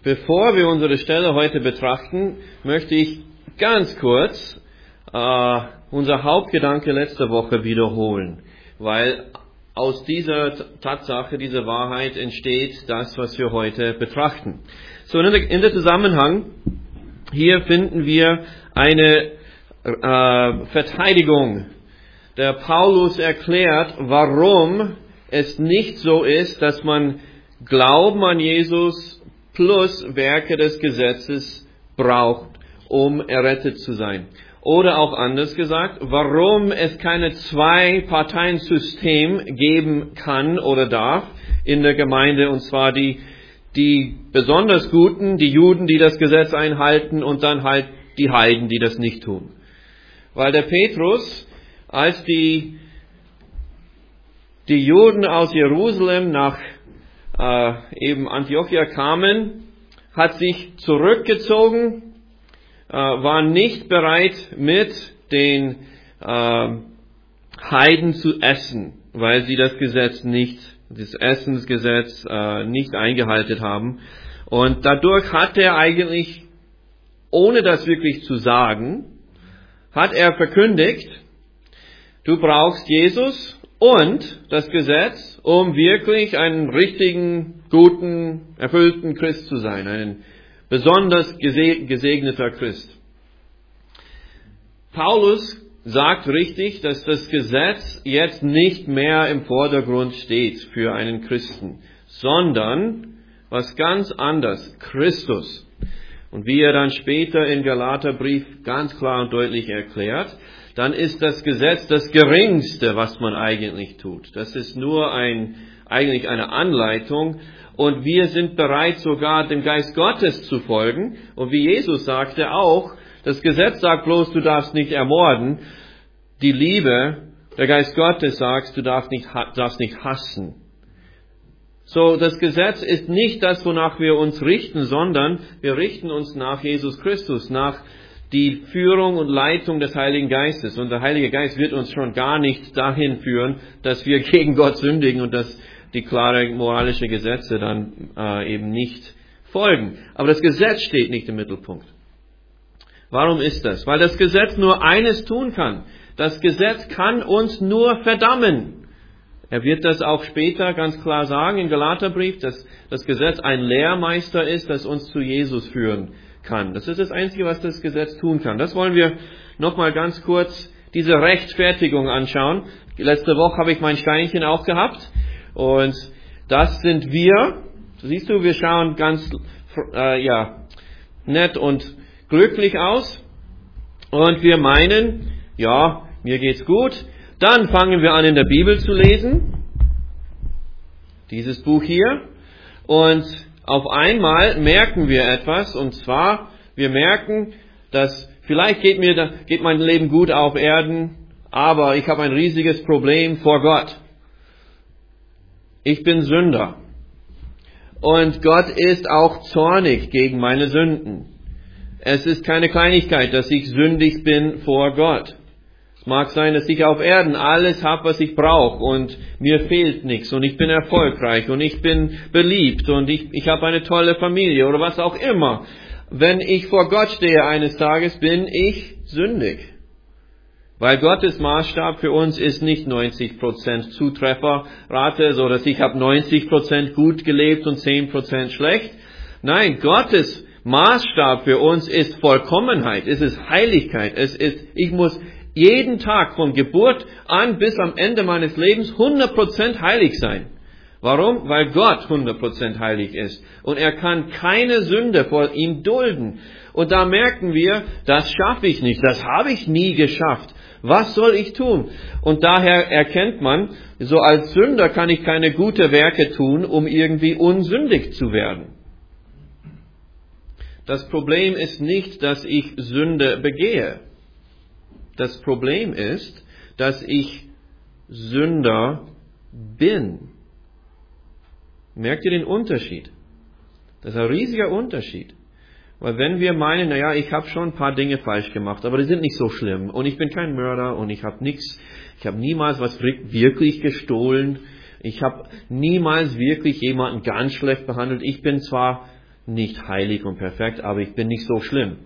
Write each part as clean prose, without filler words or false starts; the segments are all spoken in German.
Bevor wir unsere Stelle heute betrachten, möchte ich ganz kurz unser Hauptgedanke letzte Woche wiederholen, weil aus dieser Tatsache, dieser Wahrheit entsteht das, was wir heute betrachten. So, in der Zusammenhang, hier finden wir eine Verteidigung. Der Paulus erklärt, warum es nicht so ist, dass man Glauben an Jesus plus Werke des Gesetzes braucht, um errettet zu sein. Oder auch anders gesagt, warum es keine Zwei-Parteien-System geben kann oder darf in der Gemeinde, und zwar die besonders Guten, die Juden, die das Gesetz einhalten, und dann halt die Heiden, die das nicht tun. Weil der Petrus, als die Juden aus Jerusalem nach eben Antiochia kamen, hat sich zurückgezogen, war nicht bereit, mit den Heiden zu essen, weil sie das Essensgesetz nicht eingehalten haben. Und dadurch hat er eigentlich, ohne das wirklich zu sagen, hat er verkündigt, du brauchst Jesus und das Gesetz, um wirklich einen richtigen, guten, erfüllten Christ zu sein, ein besonders gesegneter Christ. Paulus sagt richtig, dass das Gesetz jetzt nicht mehr im Vordergrund steht für einen Christen, sondern was ganz anderes, Christus. Und wie er dann später im Galaterbrief ganz klar und deutlich erklärt, dann ist das Gesetz das Geringste, was man eigentlich tut. Das ist nur eigentlich eine Anleitung. Und wir sind bereit, sogar dem Geist Gottes zu folgen. Und wie Jesus sagte auch, das Gesetz sagt bloß, du darfst nicht ermorden. Die Liebe, der Geist Gottes sagt, du darfst nicht hassen. So, das Gesetz ist nicht das, wonach wir uns richten, sondern wir richten uns nach Jesus Christus, nach die Führung und Leitung des Heiligen Geistes. Und der Heilige Geist wird uns schon gar nicht dahin führen, dass wir gegen Gott sündigen und dass die klaren moralischen Gesetze dann eben nicht folgen. Aber das Gesetz steht nicht im Mittelpunkt. Warum ist das? Weil das Gesetz nur eines tun kann. Das Gesetz kann uns nur verdammen. Er wird das auch später ganz klar sagen im Galaterbrief, dass das Gesetz ein Lehrmeister ist, das uns zu Jesus führen kann. Das ist das Einzige, was das Gesetz tun kann. Das wollen wir nochmal ganz kurz diese Rechtfertigung anschauen. Letzte Woche habe ich mein Steinchen auch gehabt. Und das sind wir. Siehst du, wir schauen ganz nett und glücklich aus. Und wir meinen, ja, mir geht's gut. Dann fangen wir an, in der Bibel zu lesen. Dieses Buch hier. Und auf einmal merken wir etwas, und zwar, wir merken, dass vielleicht geht mein Leben gut auf Erden, aber ich habe ein riesiges Problem vor Gott. Ich bin Sünder. Und Gott ist auch zornig gegen meine Sünden. Es ist keine Kleinigkeit, dass ich sündig bin vor Gott. Es mag sein, dass ich auf Erden alles habe, was ich brauche, und mir fehlt nichts, und ich bin erfolgreich, und ich bin beliebt, und ich habe eine tolle Familie, oder was auch immer. Wenn ich vor Gott stehe eines Tages, bin ich sündig. Weil Gottes Maßstab für uns ist nicht 90% Zutrefferrate, so dass ich habe 90% gut gelebt und 10% schlecht. Nein, Gottes Maßstab für uns ist Vollkommenheit, es ist Heiligkeit, ich muss jeden Tag von Geburt an bis am Ende meines Lebens 100% heilig sein. Warum? Weil Gott 100% heilig ist. Und er kann keine Sünde vor ihm dulden. Und da merken wir, das schaffe ich nicht, das habe ich nie geschafft. Was soll ich tun? Und daher erkennt man, so als Sünder kann ich keine guten Werke tun, um irgendwie unsündig zu werden. Das Problem ist nicht, dass ich Sünde begehe. Das Problem ist, dass ich Sünder bin. Merkt ihr den Unterschied? Das ist ein riesiger Unterschied. Weil wenn wir meinen, naja, ich habe schon ein paar Dinge falsch gemacht, aber die sind nicht so schlimm, und ich bin kein Mörder, und ich habe niemals was wirklich gestohlen, ich habe niemals wirklich jemanden ganz schlecht behandelt, ich bin zwar nicht heilig und perfekt, aber ich bin nicht so schlimm.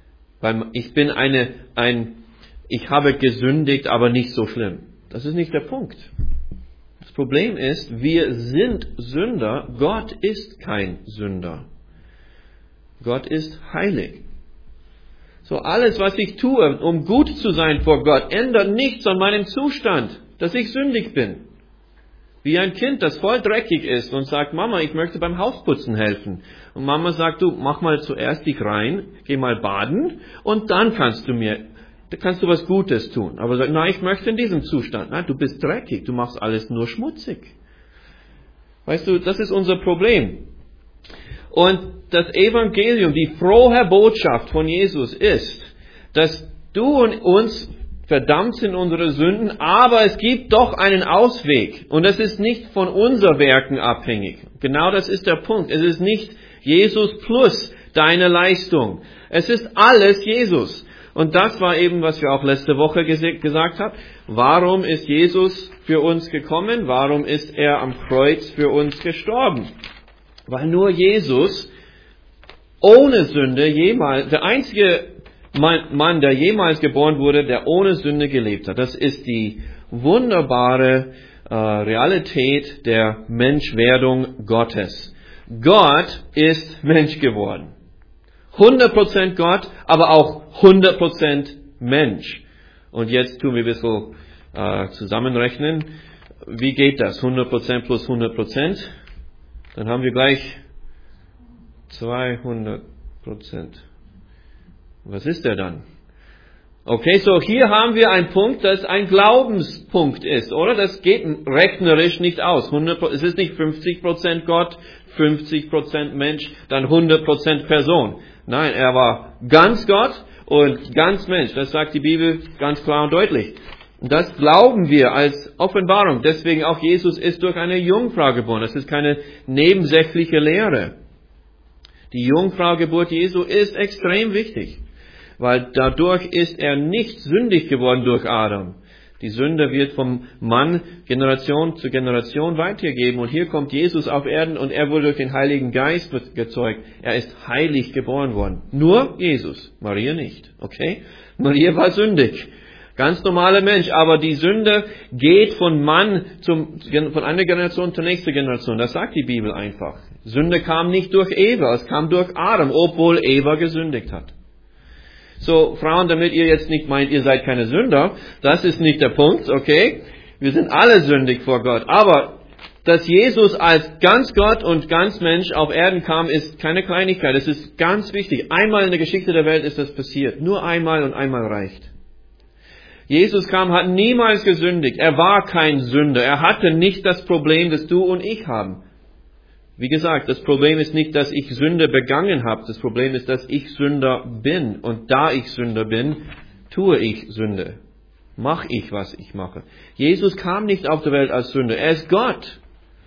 Ich habe gesündigt, aber nicht so schlimm. Das ist nicht der Punkt. Das Problem ist, wir sind Sünder, Gott ist kein Sünder. Gott ist heilig. So, alles, was ich tue, um gut zu sein vor Gott, ändert nichts an meinem Zustand, dass ich sündig bin. Wie ein Kind, das voll dreckig ist und sagt, Mama, ich möchte beim Hausputzen helfen. Und Mama sagt, du, mach mal zuerst dich rein, geh mal baden und dann kannst du was Gutes tun. Aber sagt, nein, ich möchte in diesem Zustand. Nein, du bist dreckig, du machst alles nur schmutzig. Weißt du, das ist unser Problem. Und das Evangelium, die frohe Botschaft von Jesus ist, dass du und uns verdammt sind unsere Sünden, aber es gibt doch einen Ausweg. Und das ist nicht von unseren Werken abhängig. Genau das ist der Punkt. Es ist nicht Jesus plus deine Leistung. Es ist alles Jesus. Und das war eben, was wir auch letzte Woche gesagt haben. Warum ist Jesus für uns gekommen? Warum ist er am Kreuz für uns gestorben? Weil nur Jesus ohne Sünde der einzige Mann, der jemals geboren wurde, der ohne Sünde gelebt hat. Das ist die wunderbare Realität der Menschwerdung Gottes. Gott ist Mensch geworden. 100% Gott, aber auch 100% Mensch. Und jetzt tun wir ein bisschen zusammenrechnen. Wie geht das? 100% plus 100%? Dann haben wir gleich 200%. Was ist der dann? Okay, so hier haben wir einen Punkt, das ein Glaubenspunkt ist, oder? Das geht rechnerisch nicht aus. Es ist nicht 50% Gott, 50% Mensch, dann 100% Person. Nein, er war ganz Gott und ganz Mensch. Das sagt die Bibel ganz klar und deutlich. Und das glauben wir als Offenbarung. Deswegen auch Jesus ist durch eine Jungfrau geboren. Das ist keine nebensächliche Lehre. Die Jungfraugeburt Jesu ist extrem wichtig, weil dadurch ist er nicht sündig geworden durch Adam. Die Sünde wird vom Mann Generation zu Generation weitergegeben. Und hier kommt Jesus auf Erden und er wurde durch den Heiligen Geist gezeugt. Er ist heilig geboren worden. Nur Jesus, Maria nicht. Okay? Maria war sündig. Ganz normaler Mensch, aber die Sünde geht von einer Generation zur nächsten Generation. Das sagt die Bibel einfach. Sünde kam nicht durch Eva, es kam durch Adam, obwohl Eva gesündigt hat. So, Frauen, damit ihr jetzt nicht meint, ihr seid keine Sünder, das ist nicht der Punkt, okay? Wir sind alle sündig vor Gott. Aber, dass Jesus als ganz Gott und ganz Mensch auf Erden kam, ist keine Kleinigkeit. Es ist ganz wichtig. Einmal in der Geschichte der Welt ist das passiert. Nur einmal und einmal reicht. Jesus kam, hat niemals gesündigt. Er war kein Sünder. Er hatte nicht das Problem, das du und ich haben. Wie gesagt, das Problem ist nicht, dass ich Sünde begangen habe. Das Problem ist, dass ich Sünder bin. Und da ich Sünder bin, tue ich Sünde. Mache ich, was ich mache. Jesus kam nicht auf der Welt als Sünder. Er ist Gott.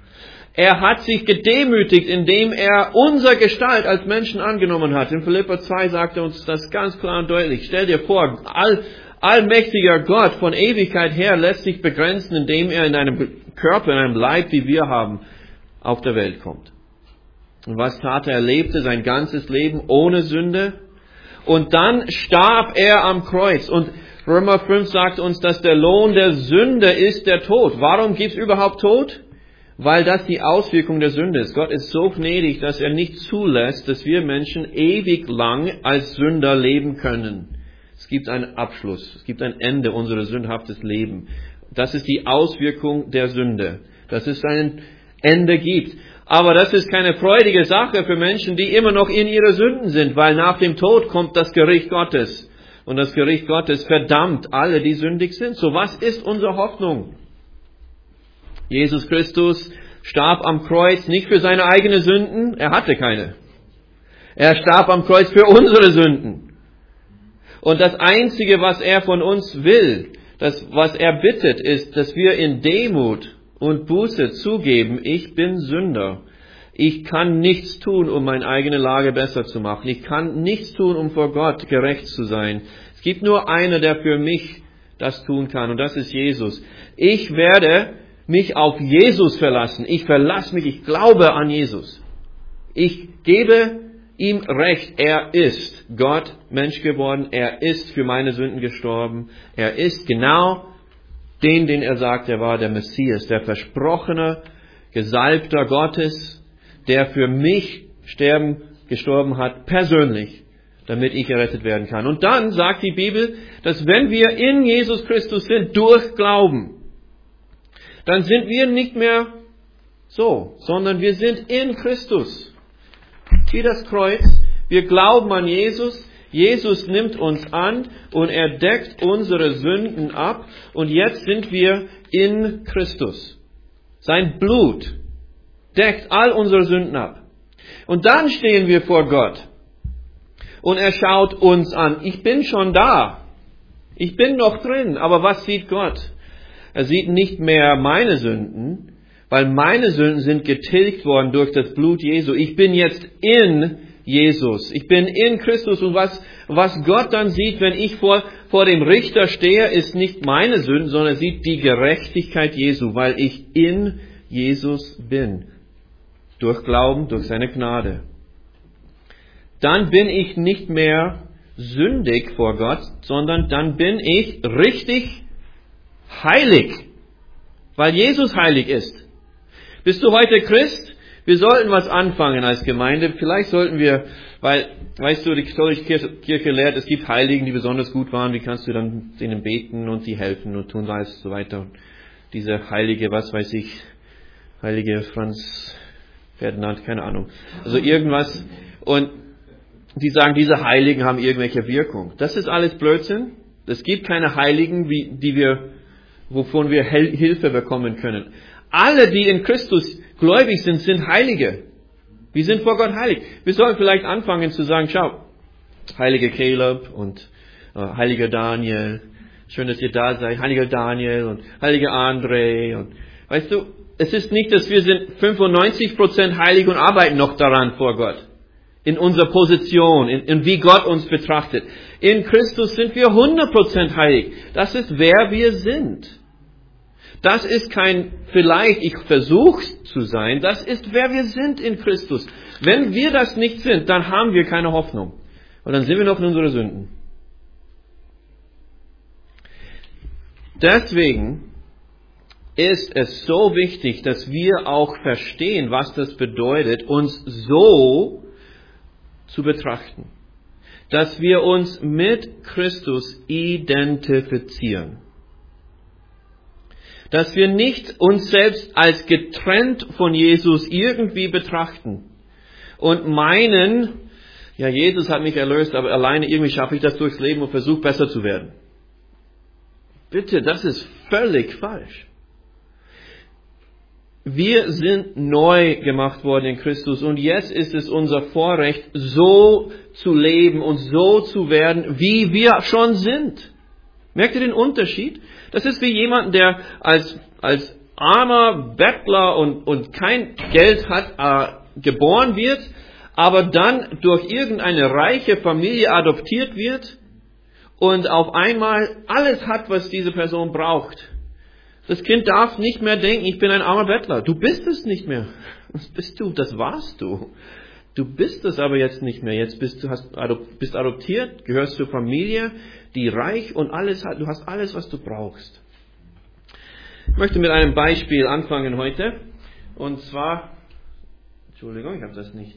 Er hat sich gedemütigt, indem er unsere Gestalt als Menschen angenommen hat. In Philipper 2 sagt er uns das ganz klar und deutlich. Stell dir vor, allmächtiger Gott von Ewigkeit her lässt sich begrenzen, indem er in einem Körper, in einem Leib, wie wir haben, auf der Welt kommt. Und was tat er? Er lebte sein ganzes Leben ohne Sünde. Und dann starb er am Kreuz. Und Römer 5 sagt uns, dass der Lohn der Sünde ist der Tod. Warum gibt es überhaupt Tod? Weil das die Auswirkung der Sünde ist. Gott ist so gnädig, dass er nicht zulässt, dass wir Menschen ewig lang als Sünder leben können. Es gibt einen Abschluss. Es gibt ein Ende unseres sündhaften Lebens. Das ist die Auswirkung der Sünde. Dass es ein Ende gibt. Aber das ist keine freudige Sache für Menschen, die immer noch in ihrer Sünden sind, weil nach dem Tod kommt das Gericht Gottes. Und das Gericht Gottes verdammt alle, die sündig sind. So, was ist unsere Hoffnung? Jesus Christus starb am Kreuz nicht für seine eigenen Sünden, er hatte keine. Er starb am Kreuz für unsere Sünden. Und das Einzige, was er von uns will, was er bittet, ist, dass wir in Demut und Buße zugeben, ich bin Sünder. Ich kann nichts tun, um meine eigene Lage besser zu machen. Ich kann nichts tun, um vor Gott gerecht zu sein. Es gibt nur einer, der für mich das tun kann, und das ist Jesus. Ich werde mich auf Jesus verlassen. Ich verlasse mich, ich glaube an Jesus. Ich gebe ihm recht. Er ist Gott, Mensch geworden. Er ist für meine Sünden gestorben. Er ist genau den er sagt, er war der Messias, der versprochene Gesalbter Gottes, der für mich gestorben hat, persönlich, damit ich errettet werden kann. Und dann sagt die Bibel, dass wenn wir in Jesus Christus sind, durch Glauben, dann sind wir nicht mehr so, sondern wir sind in Christus. Wie das Kreuz, wir glauben an Jesus, Jesus nimmt uns an und er deckt unsere Sünden ab und jetzt sind wir in Christus. Sein Blut deckt all unsere Sünden ab. Und dann stehen wir vor Gott und er schaut uns an. Ich bin schon da. Ich bin noch drin. Aber was sieht Gott? Er sieht nicht mehr meine Sünden, weil meine Sünden sind getilgt worden durch das Blut Jesu. Ich bin jetzt in Jesus. Ich bin in Christus. Und was Gott dann sieht, wenn ich vor dem Richter stehe, ist nicht meine Sünden, sondern er sieht die Gerechtigkeit Jesu, weil ich in Jesus bin. Durch Glauben, durch seine Gnade. Dann bin ich nicht mehr sündig vor Gott, sondern dann bin ich richtig heilig, weil Jesus heilig ist. Bist du heute Christ? Wir sollten was anfangen als Gemeinde. Vielleicht sollten wir, weil, weißt du, die katholische Kirche lehrt, es gibt Heiligen, die besonders gut waren. Wie kannst du dann denen beten und die helfen und tun das so weiter? Und diese Heilige, was weiß ich, Heilige Franz Ferdinand, keine Ahnung. Also irgendwas. Und die sagen, diese Heiligen haben irgendwelche Wirkung. Das ist alles Blödsinn. Es gibt keine Heiligen, wovon wir Hilfe bekommen können. Alle, die in Christus gläubig sind, sind Heilige. Wir sind vor Gott heilig. Wir sollten vielleicht anfangen zu sagen, schau, heiliger Caleb und heiliger Daniel, schön, dass ihr da seid, heiliger Daniel und heiliger André. Und weißt du, es ist nicht, dass wir sind 95% heilig und arbeiten noch daran vor Gott. In unserer Position, in wie Gott uns betrachtet. In Christus sind wir 100% heilig. Das ist, wer wir sind. Das ist kein, vielleicht ich versuch's zu sein, das ist, wer wir sind in Christus. Wenn wir das nicht sind, dann haben wir keine Hoffnung. Und dann sind wir noch in unseren Sünden. Deswegen ist es so wichtig, dass wir auch verstehen, was das bedeutet, uns so zu betrachten. Dass wir uns mit Christus identifizieren. Dass wir nicht uns selbst als getrennt von Jesus irgendwie betrachten und meinen, ja, Jesus hat mich erlöst, aber alleine irgendwie schaffe ich das durchs Leben und versuche besser zu werden. Bitte, das ist völlig falsch. Wir sind neu gemacht worden in Christus und jetzt ist es unser Vorrecht, so zu leben und so zu werden, wie wir schon sind. Merkt ihr den Unterschied? Das ist wie jemand, der als armer Bettler und kein Geld hat, geboren wird, aber dann durch irgendeine reiche Familie adoptiert wird und auf einmal alles hat, was diese Person braucht. Das Kind darf nicht mehr denken, ich bin ein armer Bettler. Du bist es nicht mehr. Was bist du? Das warst du. Du bist es aber jetzt nicht mehr. Jetzt bist adoptiert, gehörst zur Familie, die reich und alles hat. Du hast alles, was du brauchst. Ich möchte mit einem Beispiel anfangen heute. Und zwar, Entschuldigung, ich habe das nicht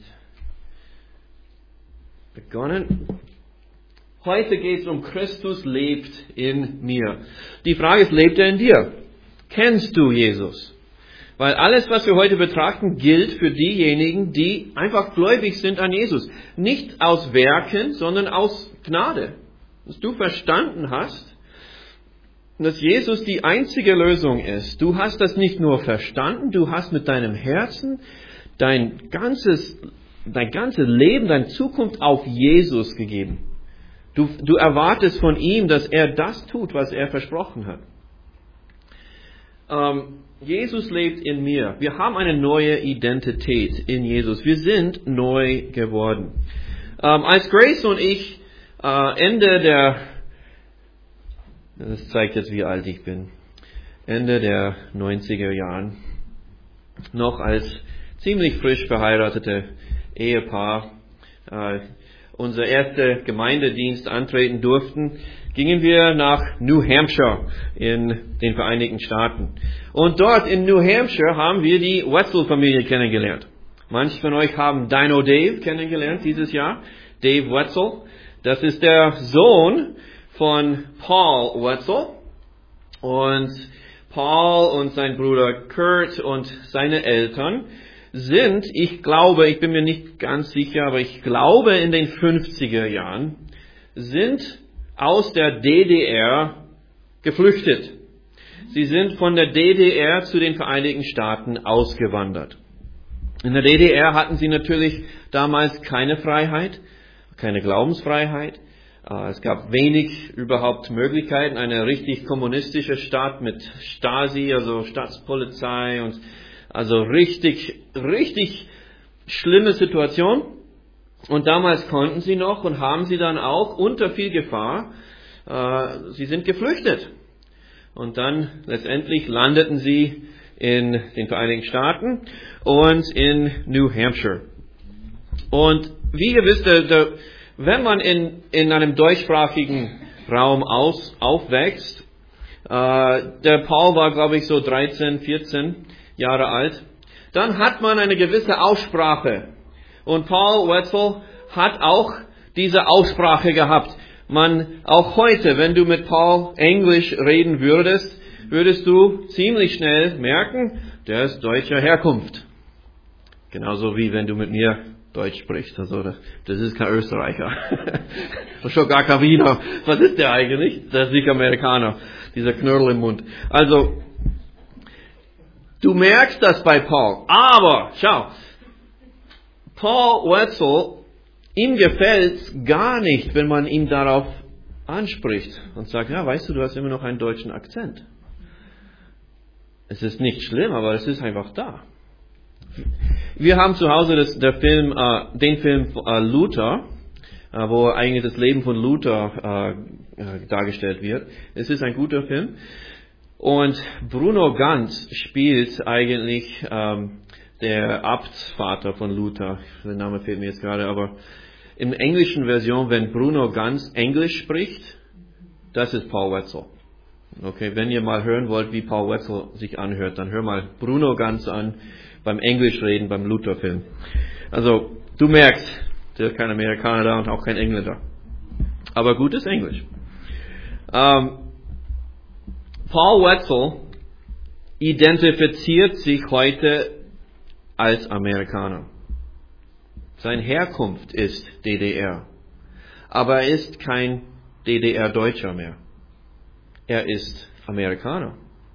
begonnen. Heute geht es um Christus lebt in mir. Die Frage ist, lebt er in dir? Kennst du Jesus? Weil alles, was wir heute betrachten, gilt für diejenigen, die einfach gläubig sind an Jesus. Nicht aus Werken, sondern aus Gnade. Dass du verstanden hast, dass Jesus die einzige Lösung ist. Du hast das nicht nur verstanden, du hast mit deinem Herzen dein ganzes Leben, deine Zukunft auf Jesus gegeben. Du erwartest von ihm, dass er das tut, was er versprochen hat. Jesus lebt in mir. Wir haben eine neue Identität in Jesus. Wir sind neu geworden. Als Grace und ich das zeigt jetzt, wie alt ich bin, Ende der 90er Jahren, noch als ziemlich frisch verheiratete Ehepaar unser erster Gemeindedienst antreten durften, gingen wir nach New Hampshire in den Vereinigten Staaten. Und dort in New Hampshire haben wir die Wetzel-Familie kennengelernt. Manche von euch haben Dino Dave kennengelernt dieses Jahr. Dave Wetzel. Das ist der Sohn von Paul Wetzel. Und Paul und sein Bruder Kurt und seine Eltern sind, ich glaube, ich bin mir nicht ganz sicher, aber ich glaube in den 50er Jahren, sind aus der DDR geflüchtet. Sie sind von der DDR zu den Vereinigten Staaten ausgewandert. In der DDR hatten sie natürlich damals keine Freiheit, keine Glaubensfreiheit. Es gab wenig überhaupt Möglichkeiten, eine richtig kommunistische Stadt mit Stasi, also Staatspolizei und also richtig schlimme Situation. Und damals konnten sie noch und haben sie dann auch unter viel Gefahr, sie sind geflüchtet. Und dann letztendlich landeten sie in den Vereinigten Staaten und in New Hampshire. Und wie ihr wisst, wenn man in einem deutschsprachigen Raum aufwächst, der Paul war, glaube ich, so 13, 14 Jahre alt, dann hat man eine gewisse Aussprache. Und Paul Wetzel hat auch diese Aussprache gehabt. Auch heute, wenn du mit Paul Englisch reden würdest du ziemlich schnell merken, der ist deutscher Herkunft. Genauso wie wenn du mit mir Deutsch sprichst. Also das ist kein Österreicher. Schon gar kein Wiener. Was ist der eigentlich? Der ist nicht Amerikaner. Dieser Knödel im Mund. Also, du merkst das bei Paul. Aber, schau, Paul Wetzel, ihm gefällt's gar nicht, wenn man ihn darauf anspricht und sagt, ja, weißt du hast immer noch einen deutschen Akzent. Es ist nicht schlimm, aber es ist einfach da. Wir haben zu Hause den Film Luther, wo eigentlich das Leben von Luther dargestellt wird. Es ist ein guter Film. Und Bruno Ganz spielt eigentlich der Abtsvater von Luther. Der Name fehlt mir jetzt gerade, aber in der englischen Version, wenn Bruno Ganz Englisch spricht, das ist Paul Wetzel. Okay, wenn ihr mal hören wollt, wie Paul Wetzel sich anhört, dann hör mal Bruno Ganz an beim Englischreden, beim Luther-Film. Also, du merkst, der ist kein Amerikaner da und auch kein Engländer. Aber gutes Englisch. Paul Wetzel identifiziert sich heute als Amerikaner. Seine Herkunft ist DDR. Aber er ist kein DDR-Deutscher mehr. Er ist Amerikaner.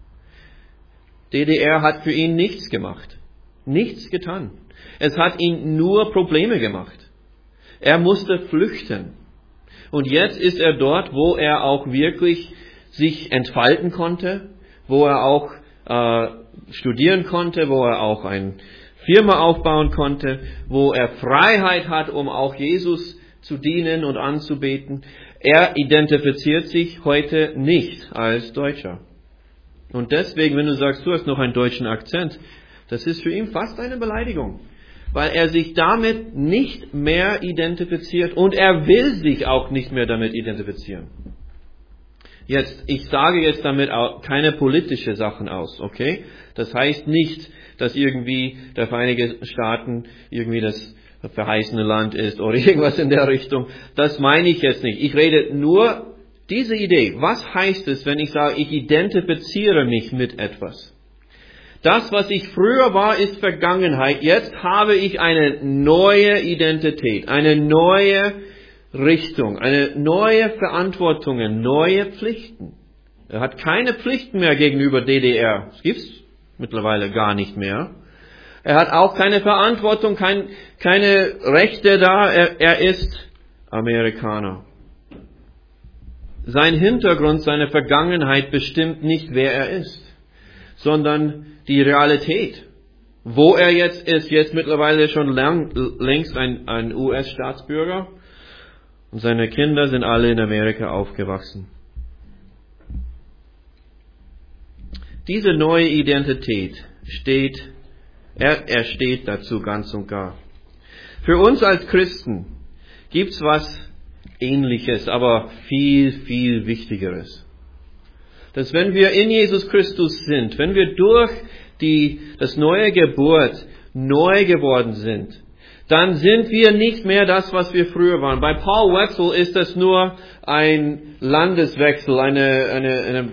DDR hat für ihn nichts gemacht. Nichts getan. Es hat ihn nur Probleme gemacht. Er musste flüchten. Und jetzt ist er dort, wo er auch wirklich sich entfalten konnte, wo er auch studieren konnte, wo er auch eine Firma aufbauen konnte, wo er Freiheit hat, um auch Jesus zu dienen und anzubeten. Er identifiziert sich heute nicht als Deutscher. Und deswegen, wenn du sagst, du hast noch einen deutschen Akzent, das ist für ihn fast eine Beleidigung, weil er sich damit nicht mehr identifiziert und er will sich auch nicht mehr damit identifizieren. Ich sage jetzt damit auch keine politische Sachen aus, okay? Das heißt nicht, dass irgendwie der Vereinigten Staaten irgendwie das verheißene Land ist oder irgendwas in der Richtung. Das meine ich jetzt nicht. Ich rede nur diese Idee. Was heißt es, wenn ich sage, ich identifiziere mich mit etwas? Das, was ich früher war, ist Vergangenheit. Jetzt habe ich eine neue Identität, eine neue Richtung, eine neue Verantwortung, neue Pflichten. Er hat keine Pflichten mehr gegenüber DDR. Das gibt's mittlerweile gar nicht mehr. Er hat auch keine Verantwortung, keine Rechte da. Er ist Amerikaner. Sein Hintergrund, seine Vergangenheit bestimmt nicht, wer er ist, sondern die Realität. Wo er jetzt ist, jetzt mittlerweile schon längst ein US-Staatsbürger und seine Kinder sind alle in Amerika aufgewachsen. Diese neue Identität er steht dazu ganz und gar. Für uns als Christen gibt es was Ähnliches, aber viel, viel Wichtigeres. Dass wenn wir in Jesus Christus sind, wenn wir durch das neue Geburt neu geworden sind, dann sind wir nicht mehr das, was wir früher waren. Bei Paul Wetzel ist das nur ein Landeswechsel, eine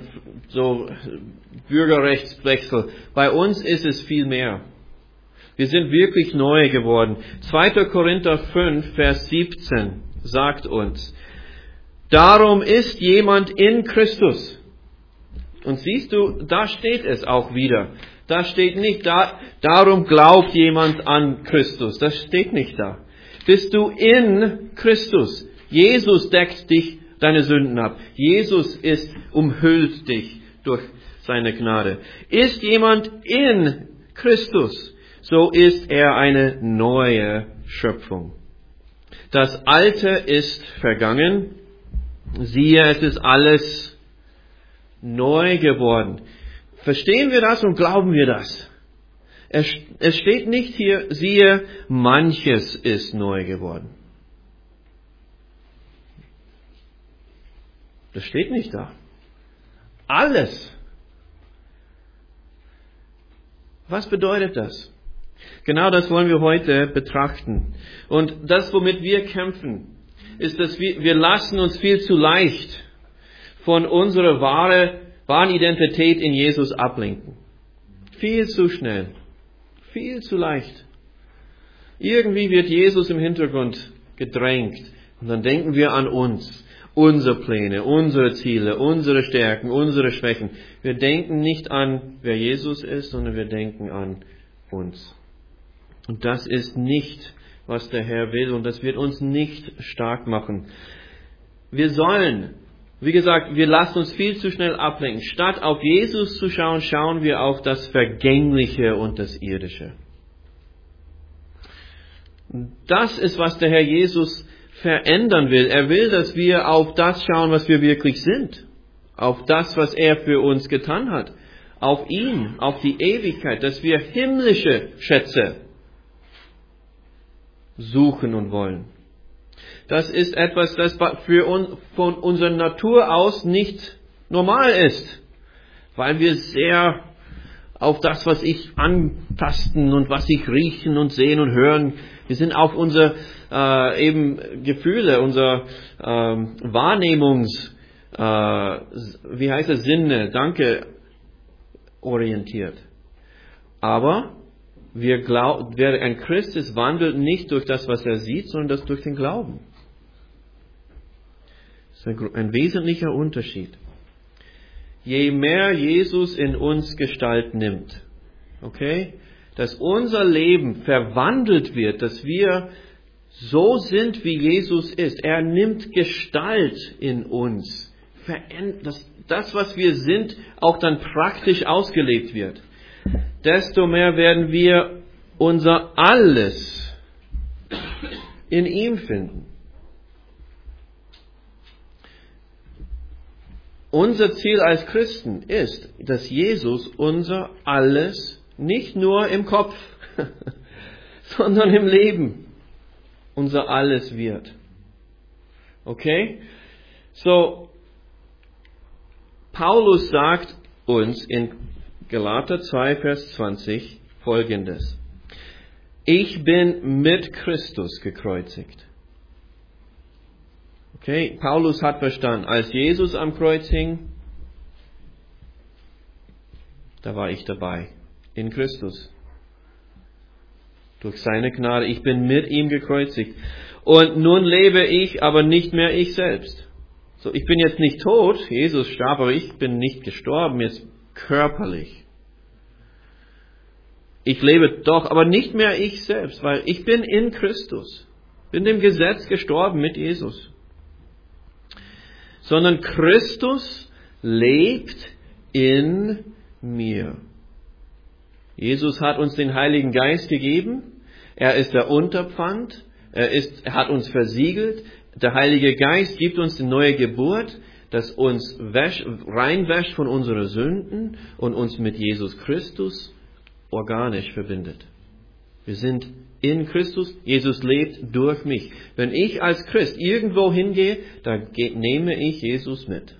Bürgerrechtswechsel. Bei uns ist es viel mehr. Wir sind wirklich neu geworden. 2. Korinther 5, Vers 17 sagt uns, darum ist jemand in Christus. Und siehst du, da steht es auch wieder. Da steht nicht, darum glaubt jemand an Christus. Das steht nicht da. Bist du in Christus? Jesus deckt deine Sünden ab. Jesus umhüllt dich durch seine Gnade. Ist jemand in Christus, so ist er eine neue Schöpfung. Das Alte ist vergangen. Siehe, es ist alles neu geworden. Verstehen wir das und glauben wir das? Es steht nicht hier, siehe, manches ist neu geworden. Das steht nicht da. Alles. Was bedeutet das? Genau das wollen wir heute betrachten. Und das, womit wir kämpfen, ist, dass wir lassen uns viel zu leicht von unserer wahren Identität in Jesus ablenken. Viel zu schnell. Viel zu leicht. Irgendwie wird Jesus im Hintergrund gedrängt. Und dann denken wir an uns, unsere Pläne, unsere Ziele, unsere Stärken, unsere Schwächen. Wir denken nicht an, wer Jesus ist, sondern wir denken an uns. Und das ist nicht, was der Herr will, und das wird uns nicht stark machen. Wir sollen, wie gesagt, wir lassen uns viel zu schnell ablenken. Statt auf Jesus zu schauen, schauen wir auf das Vergängliche und das Irdische. Das ist, was der Herr Jesus verändern will. Er will, dass wir auf das schauen, was wir wirklich sind. Auf das, was er für uns getan hat. Auf ihn, auf die Ewigkeit, dass wir himmlische Schätze suchen und wollen. Das ist etwas, das für uns von unserer Natur aus nicht normal ist, weil wir sehr auf das, was ich antasten und was ich riechen und sehen und hören, wir sind auf unsere eben Gefühle, unser Sinne, orientiert. Aber wer ein Christ ist, wandelt nicht durch das, was er sieht, sondern das durch den Glauben. Das ist ein wesentlicher Unterschied. Je mehr Jesus in uns Gestalt nimmt, okay, dass unser Leben verwandelt wird, dass wir so sind, wie Jesus ist. Er nimmt Gestalt in uns. Das, was wir sind, auch dann praktisch ausgelebt wird. Desto mehr werden wir unser Alles in ihm finden. Unser Ziel als Christen ist, dass Jesus unser Alles nicht nur im Kopf, sondern im Leben unser Alles wird. Okay? So, Paulus sagt uns in Galater 2, Vers 20 Folgendes. Ich bin mit Christus gekreuzigt. Okay, Paulus hat verstanden, als Jesus am Kreuz hing, da war ich dabei, in Christus. Durch seine Gnade, ich bin mit ihm gekreuzigt. Und nun lebe ich, aber nicht mehr ich selbst. So, ich bin jetzt nicht tot, Jesus starb, aber ich bin nicht gestorben, jetzt körperlich. Ich lebe doch, aber nicht mehr ich selbst, weil ich bin in Christus. Bin dem Gesetz gestorben mit Jesus. Sondern Christus lebt in mir. Jesus hat uns den Heiligen Geist gegeben. Er ist der Unterpfand. Er hat uns versiegelt. Der Heilige Geist gibt uns die neue Geburt, das uns reinwäscht von unseren Sünden und uns mit Jesus Christus organisch verbindet. Wir sind in Christus, Jesus lebt durch mich. Wenn ich als Christ irgendwo hingehe, dann nehme ich Jesus mit.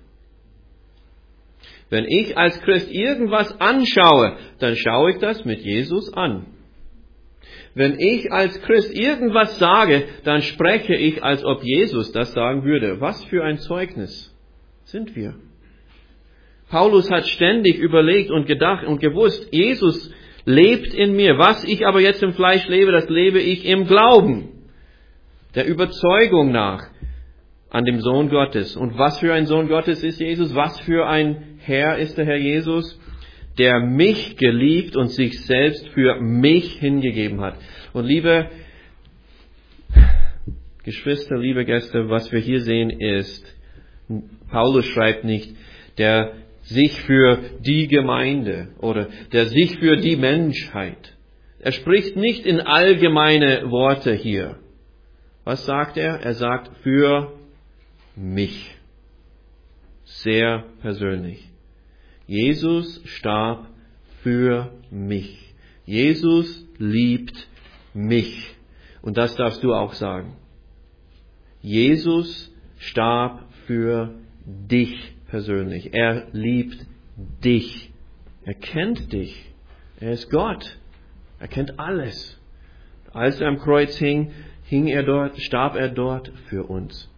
Wenn ich als Christ irgendwas anschaue, dann schaue ich das mit Jesus an. Wenn ich als Christ irgendwas sage, dann spreche ich, als ob Jesus das sagen würde. Was für ein Zeugnis sind wir? Paulus hat ständig überlegt und gedacht und gewusst, Jesus lebt in mir. Was ich aber jetzt im Fleisch lebe, das lebe ich im Glauben, der Überzeugung nach an dem Sohn Gottes. Und was für ein Sohn Gottes ist Jesus? Was für ein Herr ist der Herr Jesus? Der mich geliebt und sich selbst für mich hingegeben hat. Und liebe Geschwister, liebe Gäste, was wir hier sehen ist, Paulus schreibt nicht, der sich für die Gemeinde oder der sich für die Menschheit. Er spricht nicht in allgemeine Worte hier. Was sagt er? Er sagt für mich. Sehr persönlich. Jesus starb für mich. Jesus liebt mich. Und das darfst du auch sagen. Jesus starb für dich persönlich. Er liebt dich. Er kennt dich. Er ist Gott. Er kennt alles. Als er am Kreuz hing er dort, starb er dort für uns.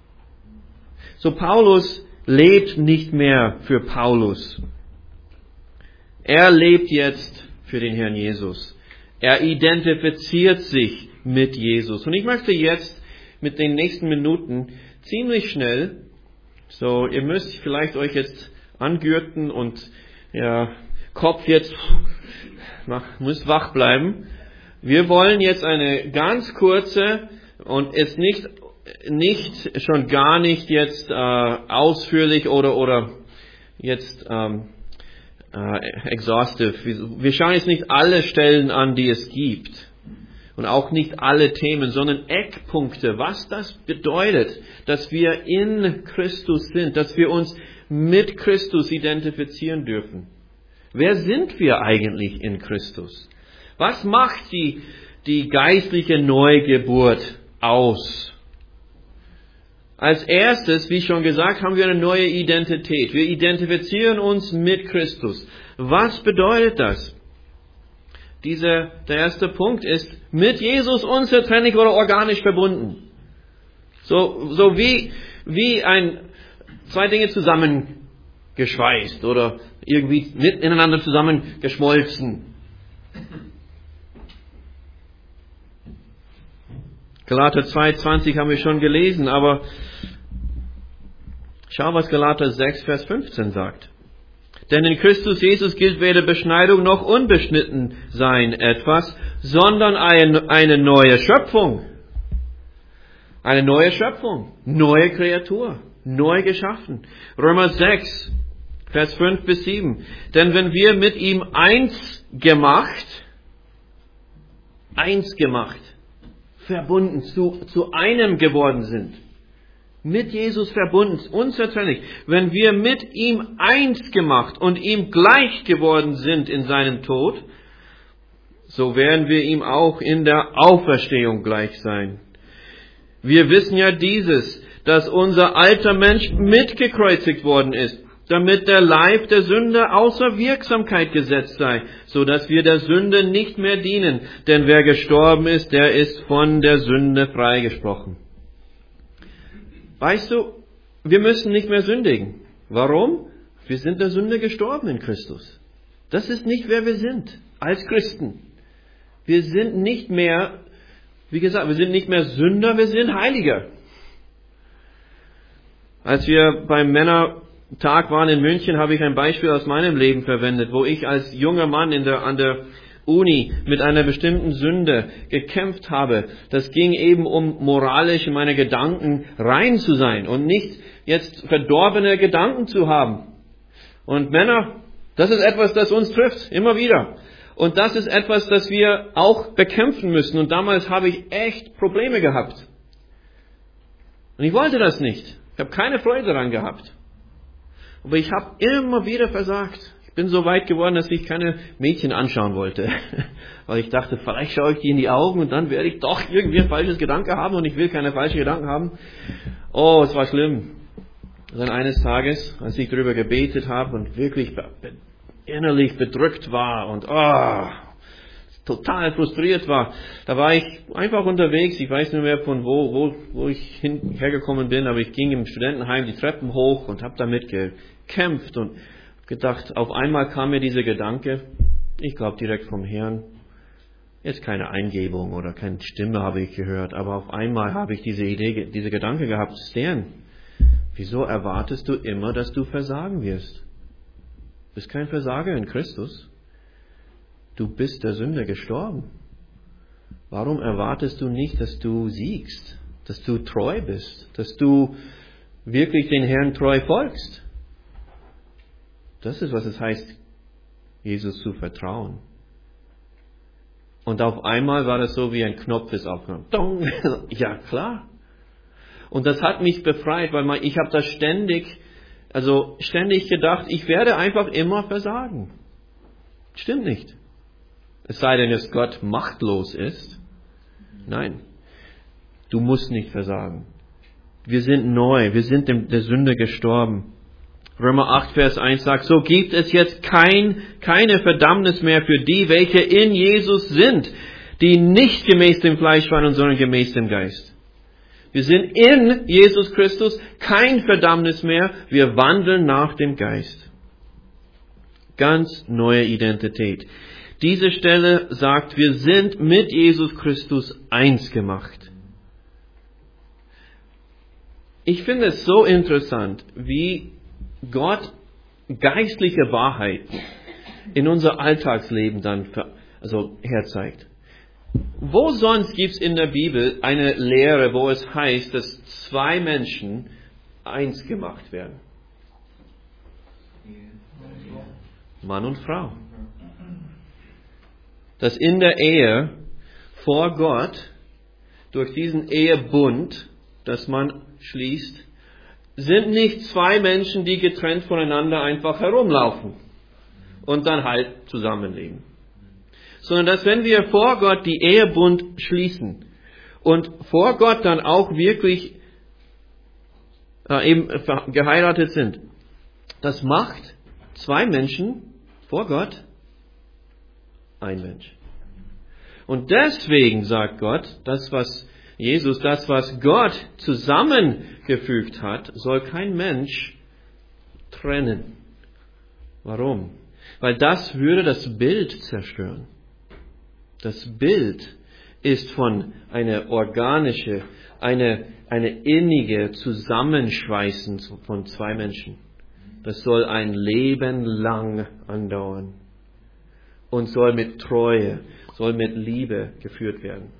So Paulus lebt nicht mehr für Paulus. Er lebt jetzt für den Herrn Jesus. Er identifiziert sich mit Jesus. Und ich möchte jetzt mit den nächsten Minuten ziemlich schnell, so ihr müsst vielleicht euch jetzt angürten und Kopf jetzt muss wach bleiben. Wir wollen jetzt eine ganz kurze und jetzt nicht schon gar nicht jetzt ausführlich oder jetzt exhaustive. Wir schauen jetzt nicht alle Stellen an, die es gibt und auch nicht alle Themen, sondern Eckpunkte, was das bedeutet, dass wir in Christus sind, dass wir uns mit Christus identifizieren dürfen. Wer sind wir eigentlich in Christus? Was macht die geistliche Neugeburt aus? Als erstes, wie schon gesagt, haben wir eine neue Identität. Wir identifizieren uns mit Christus. Was bedeutet das? Der erste Punkt ist, mit Jesus unzertrennlich oder organisch verbunden. So wie zwei Dinge zusammengeschweißt oder irgendwie miteinander zusammengeschmolzen. Galater 2,20 haben wir schon gelesen, aber schau, was Galater 6, Vers 15 sagt. Denn in Christus Jesus gilt weder Beschneidung noch Unbeschnittensein etwas, sondern eine neue Schöpfung. Eine neue Schöpfung, neue Kreatur, neu geschaffen. Römer 6, Vers 5 bis 7. Denn wenn wir mit ihm eins gemacht, verbunden, zu einem geworden sind, mit Jesus verbunden, unzertrennlich, wenn wir mit ihm eins gemacht und ihm gleich geworden sind in seinem Tod, so werden wir ihm auch in der Auferstehung gleich sein. Wir wissen ja dieses, dass unser alter Mensch mitgekreuzigt worden ist, damit der Leib der Sünde außer Wirksamkeit gesetzt sei, so dass wir der Sünde nicht mehr dienen. Denn wer gestorben ist, der ist von der Sünde freigesprochen. Weißt du, wir müssen nicht mehr sündigen. Warum? Wir sind der Sünde gestorben in Christus. Das ist nicht, wer wir sind als Christen. Wir sind nicht mehr, wie gesagt, wir sind nicht mehr Sünder, wir sind Heiliger. Als wir beim Männertag waren in München, habe ich ein Beispiel aus meinem Leben verwendet, wo ich als junger Mann an der Uni mit einer bestimmten Sünde gekämpft habe. Das ging eben um moralisch in meine Gedanken rein zu sein und nicht jetzt verdorbene Gedanken zu haben. Und Männer, das ist etwas, das uns trifft, immer wieder. Und das ist etwas, das wir auch bekämpfen müssen. Und damals habe ich echt Probleme gehabt. Und ich wollte das nicht. Ich habe keine Freude daran gehabt. Aber ich habe immer wieder versagt. Ich bin so weit geworden, dass ich keine Mädchen anschauen wollte. Weil ich dachte, vielleicht schaue ich die in die Augen und dann werde ich doch irgendwie ein falsches Gedanke haben und ich will keine falschen Gedanken haben. Oh, es war schlimm. Dann eines Tages, als ich darüber gebetet habe und wirklich innerlich bedrückt war und total frustriert war, da war ich einfach unterwegs. Ich weiß nicht mehr von wo ich hergekommen bin, aber ich ging im Studentenheim die Treppen hoch und habe damit gekämpft und gedacht, auf einmal kam mir dieser Gedanke, ich glaube direkt vom Herrn, jetzt keine Eingebung oder keine Stimme habe ich gehört, aber auf einmal habe ich diese Idee, diese Gedanke gehabt, Stan, wieso erwartest du immer, dass du versagen wirst? Du bist kein Versager in Christus. Du bist der Sünde gestorben. Warum erwartest du nicht, dass du siegst, dass du treu bist, dass du wirklich den Herrn treu folgst? Das ist, was es heißt, Jesus zu vertrauen. Und auf einmal war das so wie ein Knopf ist aufgenommen. Ja, klar. Und das hat mich befreit, weil ich habe das ständig gedacht, ich werde einfach immer versagen. Stimmt nicht. Es sei denn, dass Gott machtlos ist. Nein, du musst nicht versagen. Wir sind neu, wir sind der Sünde gestorben. Römer 8, Vers 1 sagt, so gibt es jetzt keine Verdammnis mehr für die, welche in Jesus sind, die nicht gemäß dem Fleisch wandeln, sondern gemäß dem Geist. Wir sind in Jesus Christus, kein Verdammnis mehr, wir wandeln nach dem Geist. Ganz neue Identität. Diese Stelle sagt, wir sind mit Jesus Christus eins gemacht. Ich finde es so interessant, wie Gott geistliche Wahrheiten in unser Alltagsleben dann herzeigt. Wo sonst gibt es in der Bibel eine Lehre, wo es heißt, dass zwei Menschen eins gemacht werden? Mann und Frau. Dass in der Ehe vor Gott, durch diesen Ehebund, das man schließt, sind nicht zwei Menschen, die getrennt voneinander einfach herumlaufen und dann halt zusammenleben. Sondern dass wenn wir vor Gott die Ehebund schließen und vor Gott dann auch wirklich eben geheiratet sind, das macht zwei Menschen vor Gott ein Mensch. Und deswegen sagt Gott, das was Gott zusammengefügt hat, soll kein Mensch trennen. Warum? Weil das würde das Bild zerstören. Das Bild ist von einer organische, eine innige Zusammenschweißen von zwei Menschen. Das soll ein Leben lang andauern und soll mit Treue, soll mit Liebe geführt werden.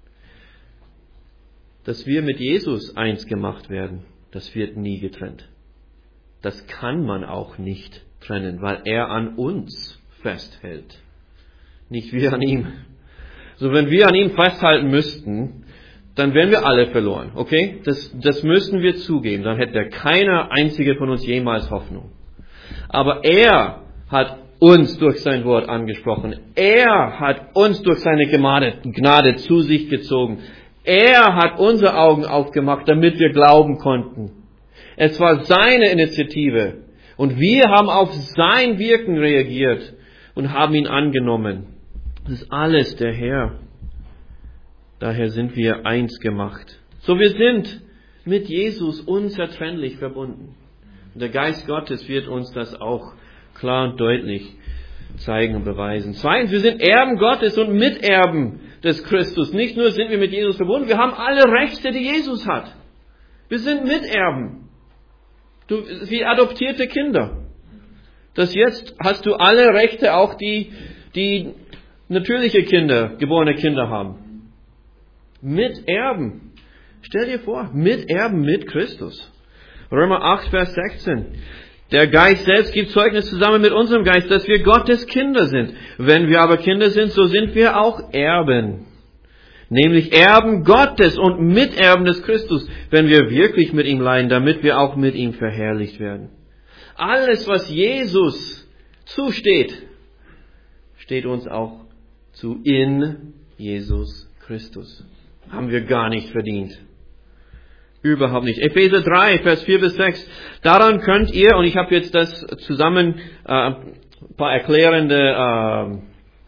Dass wir mit Jesus eins gemacht werden, das wird nie getrennt. Das kann man auch nicht trennen, weil er an uns festhält. Nicht wir an ihm. So, wenn wir an ihm festhalten müssten, dann wären wir alle verloren. Okay? Das müssen wir zugeben. Dann hätte keiner einzige von uns jemals Hoffnung. Aber er hat uns durch sein Wort angesprochen. Er hat uns durch seine Gnade zu sich gezogen. Er hat unsere Augen aufgemacht, damit wir glauben konnten. Es war seine Initiative. Und wir haben auf sein Wirken reagiert und haben ihn angenommen. Das ist alles der Herr. Daher sind wir eins gemacht. So, wir sind mit Jesus unzertrennlich verbunden. Und der Geist Gottes wird uns das auch klar und deutlich zeigen und beweisen. Zweitens, wir sind Erben Gottes und Miterben des Christus. Nicht nur sind wir mit Jesus verbunden, wir haben alle Rechte, die Jesus hat. Wir sind Miterben. Wie adoptierte Kinder. Jetzt hast du alle Rechte, auch die natürliche Kinder, geborene Kinder haben. Miterben. Stell dir vor, Miterben mit Christus. Römer 8, Vers 16. Der Geist selbst gibt Zeugnis zusammen mit unserem Geist, dass wir Gottes Kinder sind. Wenn wir aber Kinder sind, so sind wir auch Erben. Nämlich Erben Gottes und Miterben des Christus, wenn wir wirklich mit ihm leiden, damit wir auch mit ihm verherrlicht werden. Alles, was Jesus zusteht, steht uns auch zu in Jesus Christus. Haben wir gar nicht verdient. Überhaupt nicht. Epheser 3, Vers 4 bis 6. Daran könnt ihr, und ich habe jetzt das zusammen, ein paar erklärende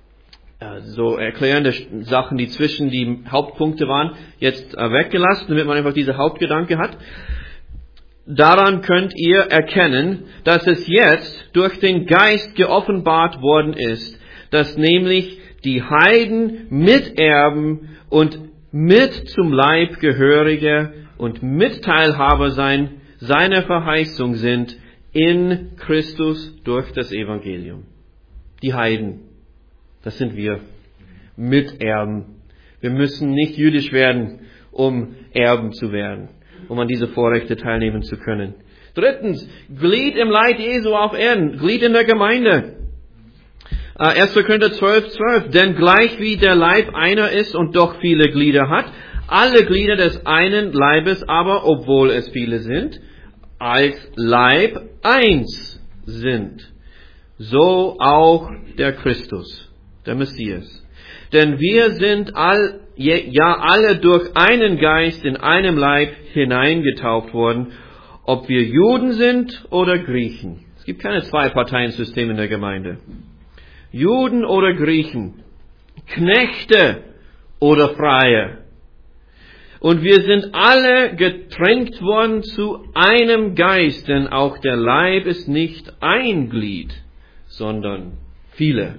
Sachen, die zwischen die Hauptpunkte waren, jetzt weggelassen, damit man einfach diese Hauptgedanke hat. Daran könnt ihr erkennen, dass es jetzt durch den Geist geoffenbart worden ist, dass nämlich die Heiden Miterben und mit zum Leib gehörige und Mitteilhaber seiner Verheißung sind in Christus durch das Evangelium. Die Heiden, das sind wir, Miterben. Wir müssen nicht jüdisch werden, um Erben zu werden, um an diese Vorrechte teilnehmen zu können. Drittens, Glied im Leib Jesu auf Erden, Glied in der Gemeinde. 1. Korinther 12,12. Denn gleich wie der Leib einer ist und doch viele Glieder hat, alle Glieder des einen Leibes aber, obwohl es viele sind, als Leib eins sind. So auch der Christus, der Messias. Denn wir sind alle durch einen Geist in einem Leib hineingetauft worden, ob wir Juden sind oder Griechen. Es gibt keine Zwei-Parteien-System in der Gemeinde. Juden oder Griechen, Knechte oder Freie. Und wir sind alle getränkt worden zu einem Geist, denn auch der Leib ist nicht ein Glied, sondern viele.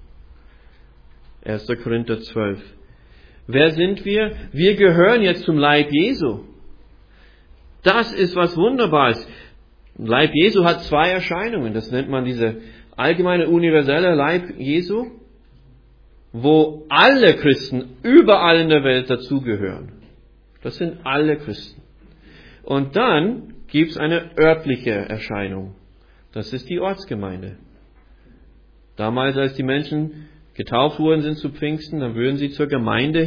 1. Korinther 12. Wer sind wir? Wir gehören jetzt zum Leib Jesu. Das ist was Wunderbares. Leib Jesu hat zwei Erscheinungen. Das nennt man diese allgemeine universelle Leib Jesu, wo alle Christen überall in der Welt dazugehören. Das sind alle Christen. Und dann gibt es eine örtliche Erscheinung. Das ist die Ortsgemeinde. Damals, als die Menschen getauft worden sind zu Pfingsten, dann würden sie zur Gemeinde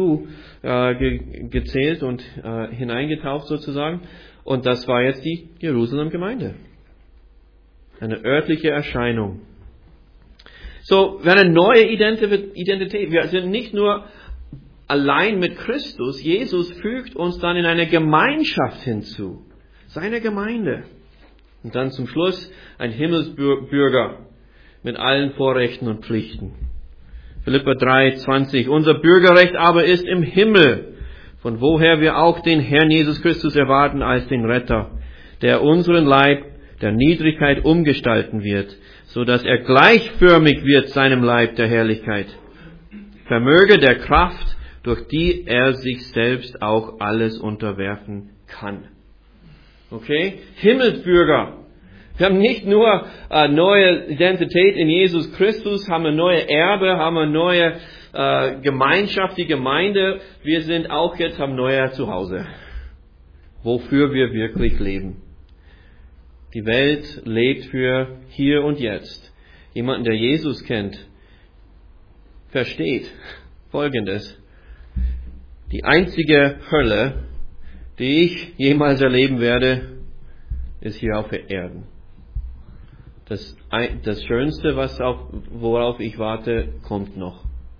gezählt und hineingetauft sozusagen. Und das war jetzt die Jerusalem-Gemeinde. Eine örtliche Erscheinung. So, wir haben eine neue Identität. Wir sind nicht nur allein mit Christus. Jesus fügt uns dann in eine Gemeinschaft hinzu. Seine Gemeinde. Und dann zum Schluss ein Himmelsbürger mit allen Vorrechten und Pflichten. Philipper 3,20. Unser Bürgerrecht aber ist im Himmel, von woher wir auch den Herrn Jesus Christus erwarten als den Retter, der unseren Leib der Niedrigkeit umgestalten wird, so dass er gleichförmig wird seinem Leib der Herrlichkeit. Vermöge der Kraft, durch die er sich selbst auch alles unterwerfen kann. Okay? Himmelsbürger. Wir haben nicht nur eine neue Identität in Jesus Christus, haben eine neue Erbe, haben eine neue Gemeinschaft, die Gemeinde. Wir sind auch jetzt am neuen Zuhause, wofür wir wirklich leben. Die Welt lebt für hier und jetzt. Jemand, der Jesus kennt, versteht Folgendes. Die einzige Hölle, die ich jemals erleben werde, ist hier auf Erden. Das Schönste, worauf ich warte, kommt noch.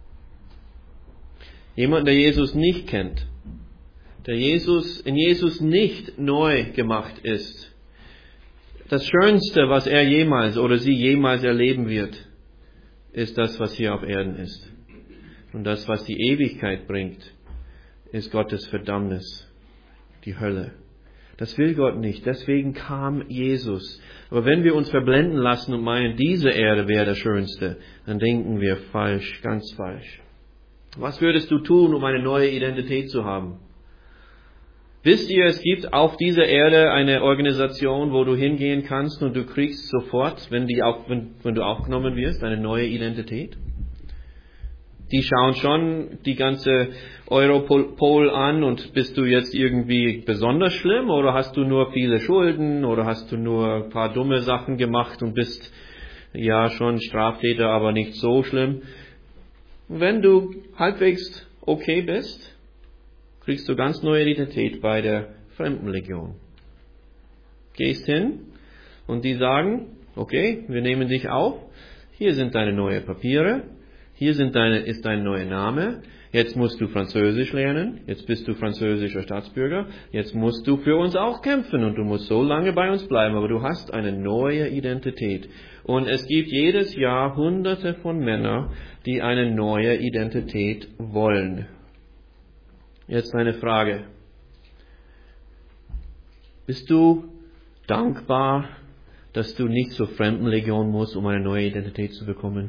Jemand, der Jesus nicht kennt, der in Jesus nicht neu gemacht ist, das Schönste, was er jemals oder sie jemals erleben wird, ist das, was hier auf Erden ist. Und das, was die Ewigkeit bringt, ist Gottes Verdammnis, die Hölle. Das will Gott nicht. Deswegen kam Jesus. Aber wenn wir uns verblenden lassen und meinen, diese Erde wäre das Schönste, dann denken wir falsch, ganz falsch. Was würdest du tun, um eine neue Identität zu haben? Wisst ihr, es gibt auf dieser Erde eine Organisation, wo du hingehen kannst und du kriegst sofort, wenn du aufgenommen wirst, eine neue Identität? Die schauen schon die ganze Europol an und bist du jetzt irgendwie besonders schlimm oder hast du nur viele Schulden oder hast du nur ein paar dumme Sachen gemacht und bist ja schon Straftäter, aber nicht so schlimm? Wenn du halbwegs okay bist, kriegst du ganz neue Identität bei der Fremdenlegion. Gehst hin und die sagen, Okay, wir nehmen dich auf. Hier sind deine neuen Papiere. Hier ist dein neuer Name. Jetzt musst du Französisch lernen. Jetzt bist du französischer Staatsbürger. Jetzt musst du für uns auch kämpfen und du musst so lange bei uns bleiben. Aber du hast eine neue Identität. Und es gibt jedes Jahr Hunderte von Männern, die eine neue Identität wollen. Jetzt eine Frage. Bist du dankbar, dass du nicht zur Fremdenlegion musst, um eine neue Identität zu bekommen?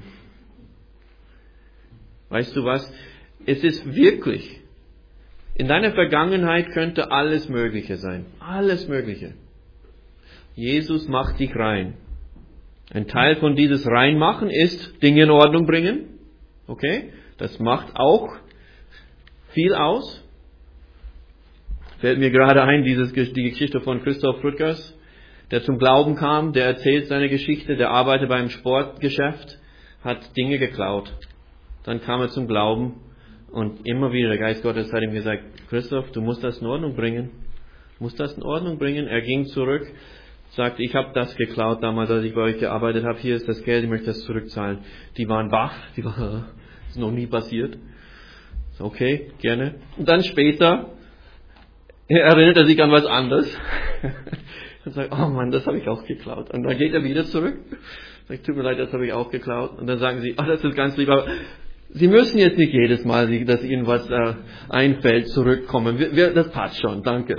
Weißt du was? Es ist wirklich, in deiner Vergangenheit könnte alles Mögliche sein. Alles Mögliche. Jesus macht dich rein. Ein Teil von dieses Reinmachen ist Dinge in Ordnung bringen. Okay? Das macht auch viel aus. Fällt mir gerade ein, die Geschichte von Christoph Rüttgers, der zum Glauben kam, der erzählt seine Geschichte, der arbeitet beim Sportgeschäft, hat Dinge geklaut. Dann kam er zum Glauben und immer wieder der Geist Gottes hat ihm gesagt, Christoph, du musst das in Ordnung bringen. Du musst das in Ordnung bringen. Er ging zurück, sagte, ich habe das geklaut damals, als ich bei euch gearbeitet habe, hier ist das Geld, ich möchte das zurückzahlen. Die waren baff, das ist noch nie passiert. Okay, gerne. Und dann später erinnert er sich an was anderes. Und sagt, oh Mann, das habe ich auch geklaut. Und dann geht er wieder zurück. Sagt, tut mir leid, das habe ich auch geklaut. Und dann sagen sie, das ist ganz lieb, aber Sie müssen jetzt nicht jedes Mal, dass Ihnen was einfällt, zurückkommen. Das passt schon, danke.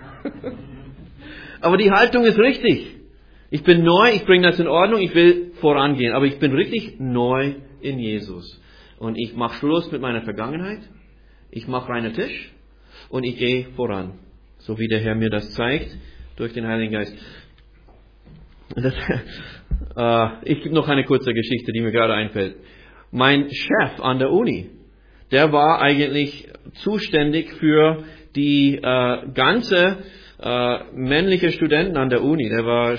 Aber die Haltung ist richtig. Ich bin neu, ich bringe das in Ordnung, ich will vorangehen. Aber ich bin richtig neu in Jesus. Und ich mache Schluss mit meiner Vergangenheit. Ich mache reinen Tisch. Und ich gehe voran. So wie der Herr mir das zeigt, durch den Heiligen Geist. Ich gebe noch eine kurze Geschichte, die mir gerade einfällt. Mein Chef an der Uni, der war eigentlich zuständig für die ganze männliche Studenten an der Uni. Der war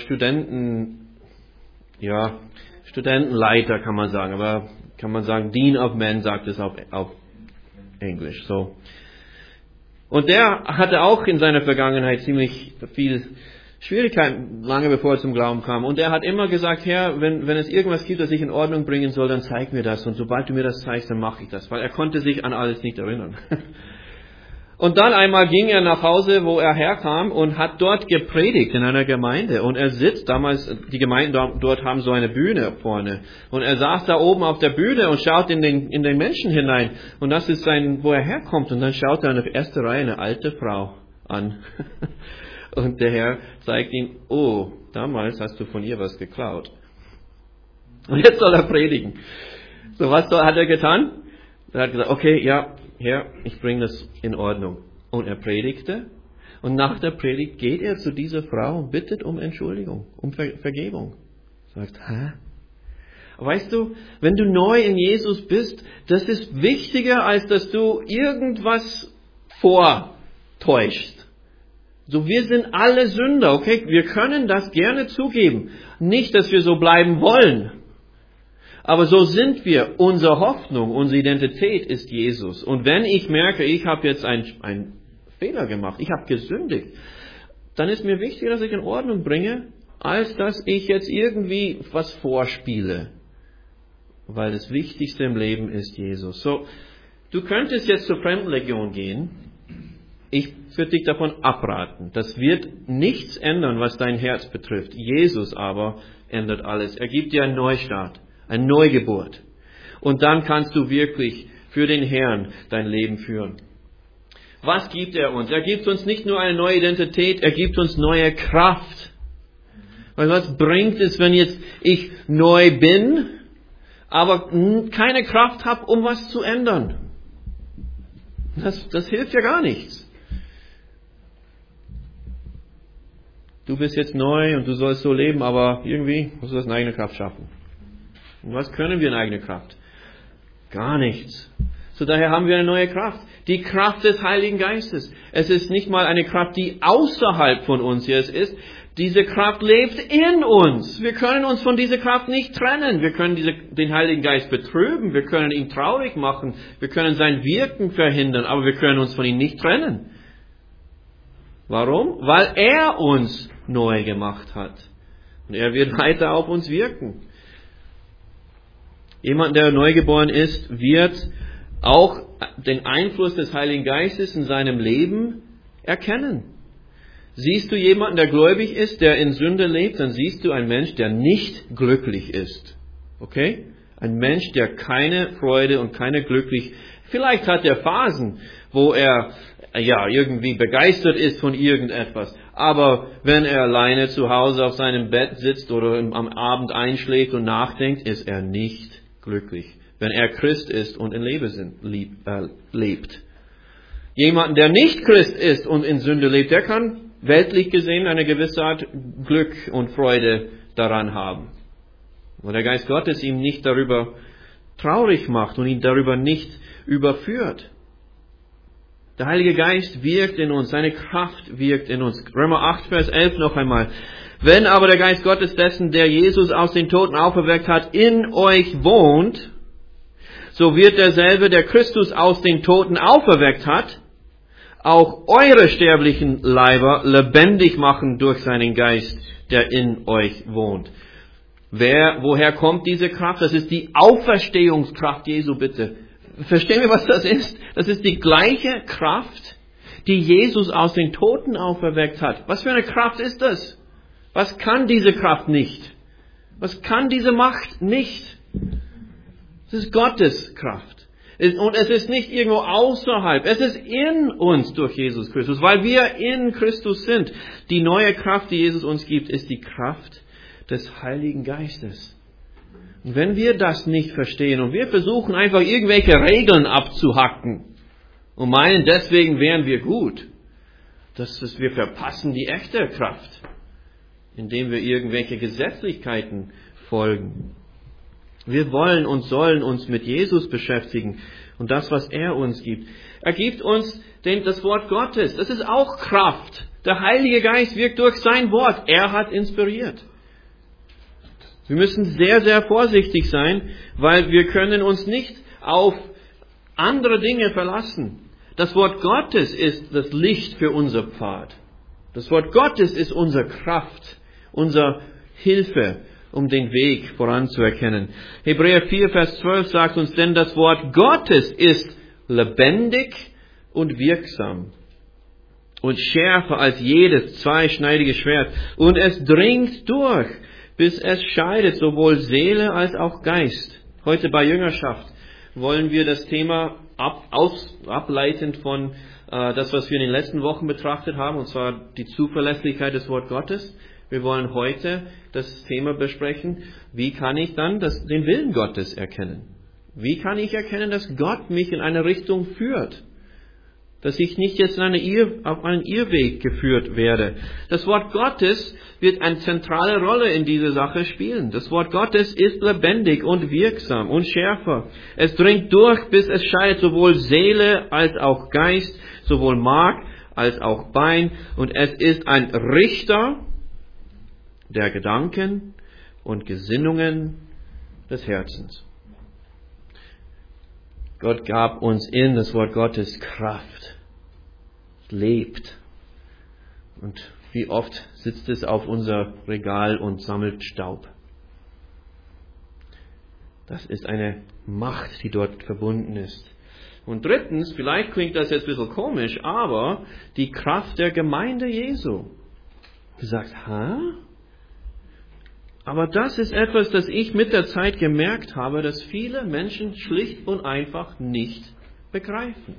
Studentenleiter kann man sagen, aber kann man sagen, Dean of Men sagt es auf Englisch. So. Und der hatte auch in seiner Vergangenheit ziemlich viel Schwierigkeiten, lange bevor er zum Glauben kam. Und er hat immer gesagt, Herr, wenn es irgendwas gibt, das ich in Ordnung bringen soll, dann zeig mir das. Und sobald du mir das zeigst, dann mache ich das. Weil er konnte sich an alles nicht erinnern. Und dann einmal ging er nach Hause, wo er herkam, und hat dort gepredigt in einer Gemeinde. Und er sitzt, damals, die Gemeinden dort haben so eine Bühne vorne. Und er saß da oben auf der Bühne und schaut in den Menschen hinein. Und das ist wo er herkommt. Und dann schaut er in der ersten Reihe eine alte Frau an. Und der Herr zeigt ihm, oh, damals hast du von ihr was geklaut. Und jetzt soll er predigen. So, was hat er getan? Er hat gesagt, okay, ja, Herr, ich bringe das in Ordnung. Und er predigte. Und nach der Predigt geht er zu dieser Frau und bittet um Entschuldigung, um Vergebung. Sagt, hä? Weißt du, wenn du neu in Jesus bist, das ist wichtiger, als dass du irgendwas vortäuschst. So, wir sind alle Sünder, okay? Wir können das gerne zugeben. Nicht, dass wir so bleiben wollen. Aber so sind wir. Unsere Hoffnung, unsere Identität ist Jesus. Und wenn ich merke, ich habe jetzt einen Fehler gemacht, ich habe gesündigt, dann ist mir wichtiger, dass ich in Ordnung bringe, als dass ich jetzt irgendwie was vorspiele. Weil das Wichtigste im Leben ist Jesus. So, du könntest jetzt zur Fremdenlegion gehen. Ich würde dich davon abraten. Das wird nichts ändern, was dein Herz betrifft. Jesus aber ändert alles. Er gibt dir einen Neustart, eine Neugeburt. Und dann kannst du wirklich für den Herrn dein Leben führen. Was gibt er uns? Er gibt uns nicht nur eine neue Identität, er gibt uns neue Kraft. Weil was bringt es, wenn jetzt ich neu bin, aber keine Kraft habe, um was zu ändern? Das hilft ja gar nichts. Du bist jetzt neu und du sollst so leben, aber irgendwie musst du das in eigener Kraft schaffen. Und was können wir in eigener Kraft? Gar nichts. So daher haben wir eine neue Kraft. Die Kraft des Heiligen Geistes. Es ist nicht mal eine Kraft, die außerhalb von uns jetzt ist. Diese Kraft lebt in uns. Wir können uns von dieser Kraft nicht trennen. Wir können den Heiligen Geist betrüben. Wir können ihn traurig machen. Wir können sein Wirken verhindern. Aber wir können uns von ihm nicht trennen. Warum? Weil er uns neu gemacht hat. Und er wird weiter auf uns wirken. Jemand, der neugeboren ist, wird auch den Einfluss des Heiligen Geistes in seinem Leben erkennen. Siehst du jemanden, der gläubig ist, der in Sünde lebt, dann siehst du einen Mensch, der nicht glücklich ist. Okay? Ein Mensch, der keine Freude und keine glücklich, vielleicht hat er Phasen, wo er irgendwie begeistert ist von irgendetwas. Aber wenn er alleine zu Hause auf seinem Bett sitzt oder am Abend einschläft und nachdenkt, ist er nicht glücklich. Wenn er Christ ist und in lebt. Jemand, der nicht Christ ist und in Sünde lebt, der kann weltlich gesehen eine gewisse Art Glück und Freude daran haben. Und der Geist Gottes ihm nicht darüber traurig macht und ihn darüber nicht überführt. Der Heilige Geist wirkt in uns, seine Kraft wirkt in uns. Römer 8, Vers 11 noch einmal. Wenn aber der Geist Gottes dessen, der Jesus aus den Toten auferweckt hat, in euch wohnt, so wird derselbe, der Christus aus den Toten auferweckt hat, auch eure sterblichen Leiber lebendig machen durch seinen Geist, der in euch wohnt. Woher kommt diese Kraft? Das ist die Auferstehungskraft Jesu, bitte. Verstehen wir, was das ist? Das ist die gleiche Kraft, die Jesus aus den Toten auferweckt hat. Was für eine Kraft ist das? Was kann diese Kraft nicht? Was kann diese Macht nicht? Es ist Gottes Kraft. Und es ist nicht irgendwo außerhalb. Es ist in uns durch Jesus Christus, weil wir in Christus sind. Die neue Kraft, die Jesus uns gibt, ist die Kraft des Heiligen Geistes. Und wenn wir das nicht verstehen und wir versuchen einfach irgendwelche Regeln abzuhacken und meinen, deswegen wären wir gut, wir verpassen die echte Kraft, indem wir irgendwelche Gesetzlichkeiten folgen. Wir wollen und sollen uns mit Jesus beschäftigen und das, was er uns gibt. Er gibt uns das Wort Gottes. Das ist auch Kraft. Der Heilige Geist wirkt durch sein Wort. Er hat inspiriert. Wir müssen sehr, sehr vorsichtig sein, weil wir können uns nicht auf andere Dinge verlassen. Das Wort Gottes ist das Licht für unser Pfad. Das Wort Gottes ist unsere Kraft, unsere Hilfe, um den Weg voranzuerkennen. Hebräer 4, Vers 12 sagt uns, denn das Wort Gottes ist lebendig und wirksam und schärfer als jedes zweischneidige Schwert. Und es dringt durch, bis es scheidet, sowohl Seele als auch Geist. Heute bei Jüngerschaft wollen wir das Thema ableitend von das, was wir in den letzten Wochen betrachtet haben, und zwar die Zuverlässigkeit des Wort Gottes. Wir wollen heute das Thema besprechen, wie kann ich dann den Willen Gottes erkennen? Wie kann ich erkennen, dass Gott mich in eine Richtung führt? Dass ich nicht jetzt auf einen Irrweg geführt werde. Das Wort Gottes wird eine zentrale Rolle in dieser Sache spielen. Das Wort Gottes ist lebendig und wirksam und schärfer. Es dringt durch, bis es scheidet, sowohl Seele als auch Geist, sowohl Mark als auch Bein. Und es ist ein Richter der Gedanken und Gesinnungen des Herzens. Gott gab uns in das Wort Gottes Kraft. Es lebt. Und wie oft sitzt es auf unser Regal und sammelt Staub. Das ist eine Macht, die dort verbunden ist. Und drittens, vielleicht klingt das jetzt ein bisschen komisch, aber die Kraft der Gemeinde Jesu. Du sagst, Aber das ist etwas, das ich mit der Zeit gemerkt habe, dass viele Menschen schlicht und einfach nicht begreifen.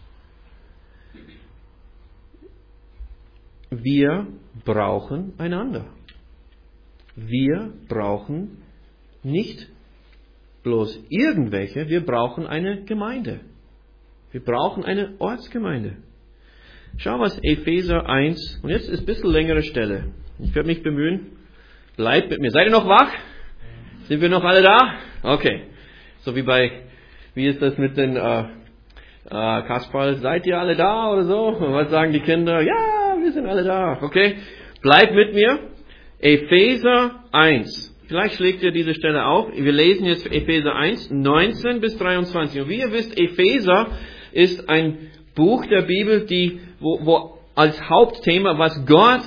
Wir brauchen einander. Wir brauchen nicht bloß irgendwelche, wir brauchen eine Gemeinde. Wir brauchen eine Ortsgemeinde. Schau, was Epheser 1, und jetzt ist ein bisschen längere Stelle. Ich werde mich bemühen. Bleibt mit mir. Seid ihr noch wach? Sind wir noch alle da? Okay. So wie ist das mit den Kasperl? Seid ihr alle da oder so? Und was sagen die Kinder? Ja, wir sind alle da. Okay. Bleibt mit mir. Epheser 1. Vielleicht schlägt ihr diese Stelle auf. Wir lesen jetzt Epheser 1, 19 bis 23. Und wie ihr wisst, Epheser ist ein Buch der Bibel, wo als Hauptthema, was Gott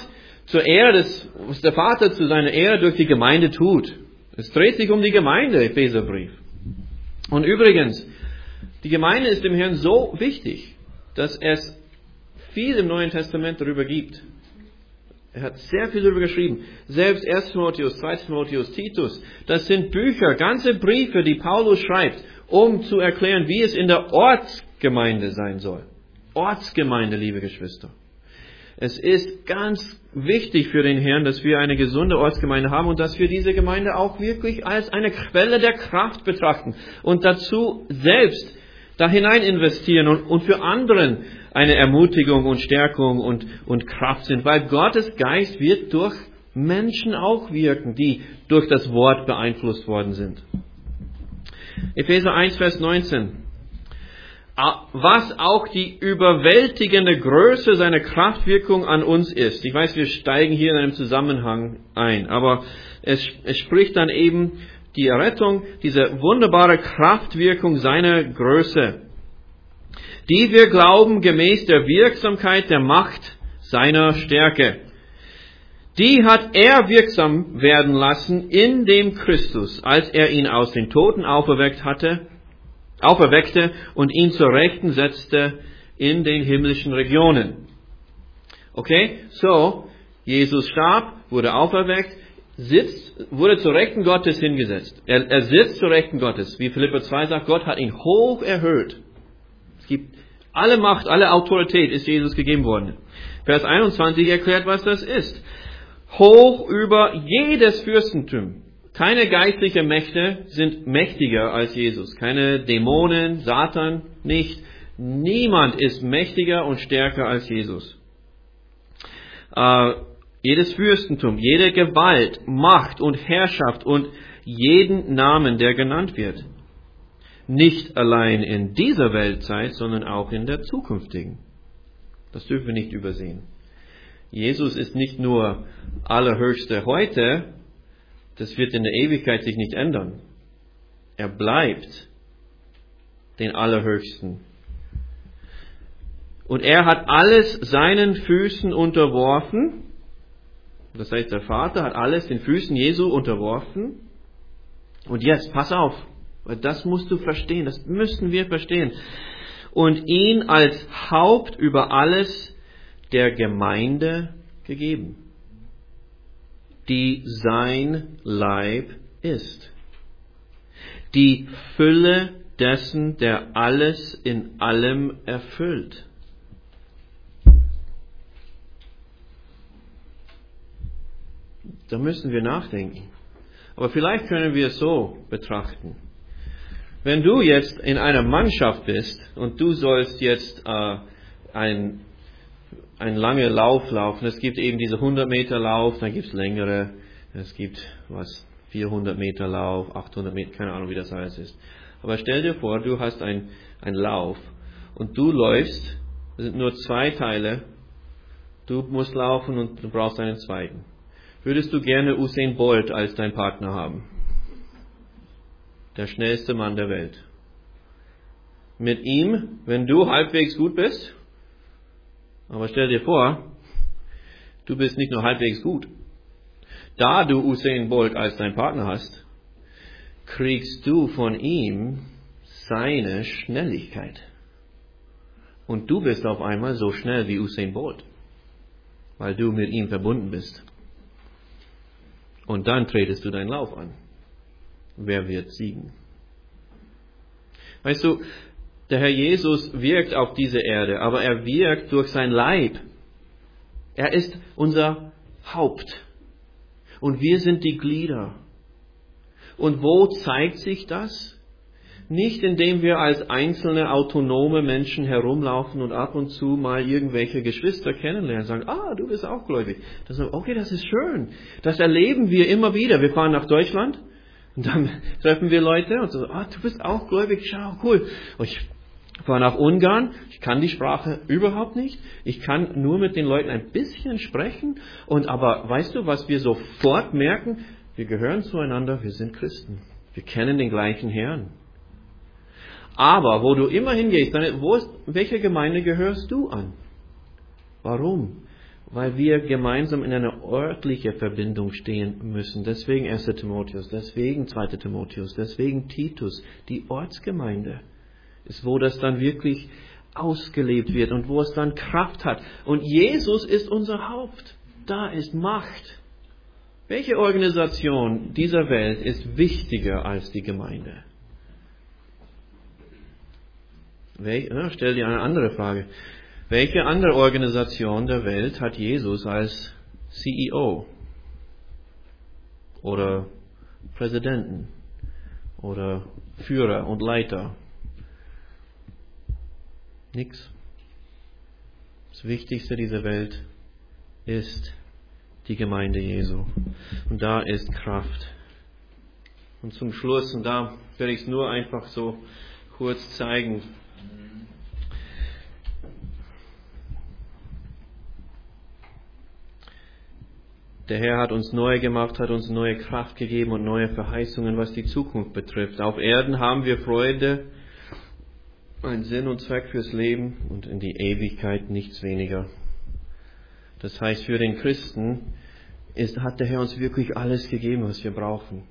zur Ehre was der Vater zu seiner Ehre durch die Gemeinde tut. Es dreht sich um die Gemeinde, Epheserbrief. Und übrigens, die Gemeinde ist dem Herrn so wichtig, dass es viel im Neuen Testament darüber gibt. Er hat sehr viel darüber geschrieben. Selbst 1. Timotheus, 2. Timotheus, Titus. Das sind Bücher, ganze Briefe, die Paulus schreibt, um zu erklären, wie es in der Ortsgemeinde sein soll. Ortsgemeinde, liebe Geschwister. Es ist ganz wichtig für den Herrn, dass wir eine gesunde Ortsgemeinde haben und dass wir diese Gemeinde auch wirklich als eine Quelle der Kraft betrachten und dazu selbst da hinein investieren und für anderen eine Ermutigung und Stärkung und Kraft sind, weil Gottes Geist wird durch Menschen auch wirken, die durch das Wort beeinflusst worden sind. Epheser 1, Vers 19. Was auch die überwältigende Größe seiner Kraftwirkung an uns ist. Ich weiß, wir steigen hier in einem Zusammenhang ein, aber es spricht dann eben die Errettung, diese wunderbare Kraftwirkung seiner Größe, die wir glauben gemäß der Wirksamkeit der Macht seiner Stärke. Die hat er wirksam werden lassen in dem Christus, als er ihn aus den Toten auferweckte und ihn zur Rechten setzte in den himmlischen Regionen. Okay, so, Jesus starb, wurde auferweckt, wurde zur Rechten Gottes hingesetzt. Er sitzt zur Rechten Gottes. Wie Philipper 2 sagt, Gott hat ihn hoch erhöht. Es gibt alle Macht, alle Autorität ist Jesus gegeben worden. Vers 21 erklärt, was das ist. Hoch über jedes Fürstentum. Keine geistlichen Mächte sind mächtiger als Jesus. Keine Dämonen, Satan nicht. Niemand ist mächtiger und stärker als Jesus. Jedes Fürstentum, jede Gewalt, Macht und Herrschaft und jeden Namen, der genannt wird. Nicht allein in dieser Weltzeit, sondern auch in der zukünftigen. Das dürfen wir nicht übersehen. Jesus ist nicht nur Allerhöchste heute, das wird in der Ewigkeit sich nicht ändern. Er bleibt den Allerhöchsten. Und er hat alles seinen Füßen unterworfen. Das heißt, der Vater hat alles den Füßen Jesu unterworfen. Und jetzt, pass auf, das musst du verstehen, das müssen wir verstehen. Und ihn als Haupt über alles der Gemeinde gegeben, die sein Leib ist. Die Fülle dessen, der alles in allem erfüllt. Da müssen wir nachdenken. Aber vielleicht können wir es so betrachten. Wenn du jetzt in einer Mannschaft bist und du sollst jetzt einen langen Lauf laufen, es gibt eben diese 100 Meter Lauf, dann gibt es längere, es gibt 400 Meter Lauf, 800 Meter, keine Ahnung wie das alles ist. Aber stell dir vor, du hast einen Lauf und du läufst, es sind nur 2 Teile, du musst laufen und du brauchst einen zweiten. Würdest du gerne Usain Bolt als dein Partner haben? Der schnellste Mann der Welt. Mit ihm, wenn du halbwegs gut bist, aber stell dir vor, du bist nicht nur halbwegs gut. Da du Usain Bolt als dein Partner hast, kriegst du von ihm seine Schnelligkeit. Und du bist auf einmal so schnell wie Usain Bolt, weil du mit ihm verbunden bist. Und dann tretest du deinen Lauf an. Wer wird siegen? Weißt du, der Herr Jesus wirkt auf diese Erde, aber er wirkt durch sein Leib. Er ist unser Haupt. Und wir sind die Glieder. Und wo zeigt sich das? Nicht indem wir als einzelne autonome Menschen herumlaufen und ab und zu mal irgendwelche Geschwister kennenlernen, sagen, du bist auch gläubig. Das ist, okay, das ist schön. Das erleben wir immer wieder. Wir fahren nach Deutschland und dann treffen wir Leute und so, du bist auch gläubig, schau, cool. Und ich fahre nach Ungarn, ich kann die Sprache überhaupt nicht. Ich kann nur mit den Leuten ein bisschen sprechen. Aber weißt du, was wir sofort merken? Wir gehören zueinander, wir sind Christen. Wir kennen den gleichen Herrn. Aber wo du immer hingehst, welcher Gemeinde gehörst du an? Warum? weil wir gemeinsam in einer örtlichen Verbindung stehen müssen. Deswegen 1. Timotheus, deswegen 2. Timotheus, deswegen Titus. Die Ortsgemeinde ist, wo das dann wirklich ausgelebt wird und wo es dann Kraft hat. Und Jesus ist unser Haupt. Da ist Macht. Welche Organisation dieser Welt ist wichtiger als die Gemeinde? Stell dir eine andere Frage. Welche andere Organisation der Welt hat Jesus als CEO oder Präsidenten oder Führer und Leiter? Nix. Das Wichtigste dieser Welt ist die Gemeinde Jesu. Und da ist Kraft. Und zum Schluss, und da werde ich es nur einfach so kurz zeigen. Der Herr hat uns neu gemacht, hat uns neue Kraft gegeben und neue Verheißungen, was die Zukunft betrifft. Auf Erden haben wir Freude, einen Sinn und Zweck fürs Leben und in die Ewigkeit nichts weniger. Das heißt, für den Christen hat der Herr uns wirklich alles gegeben, was wir brauchen.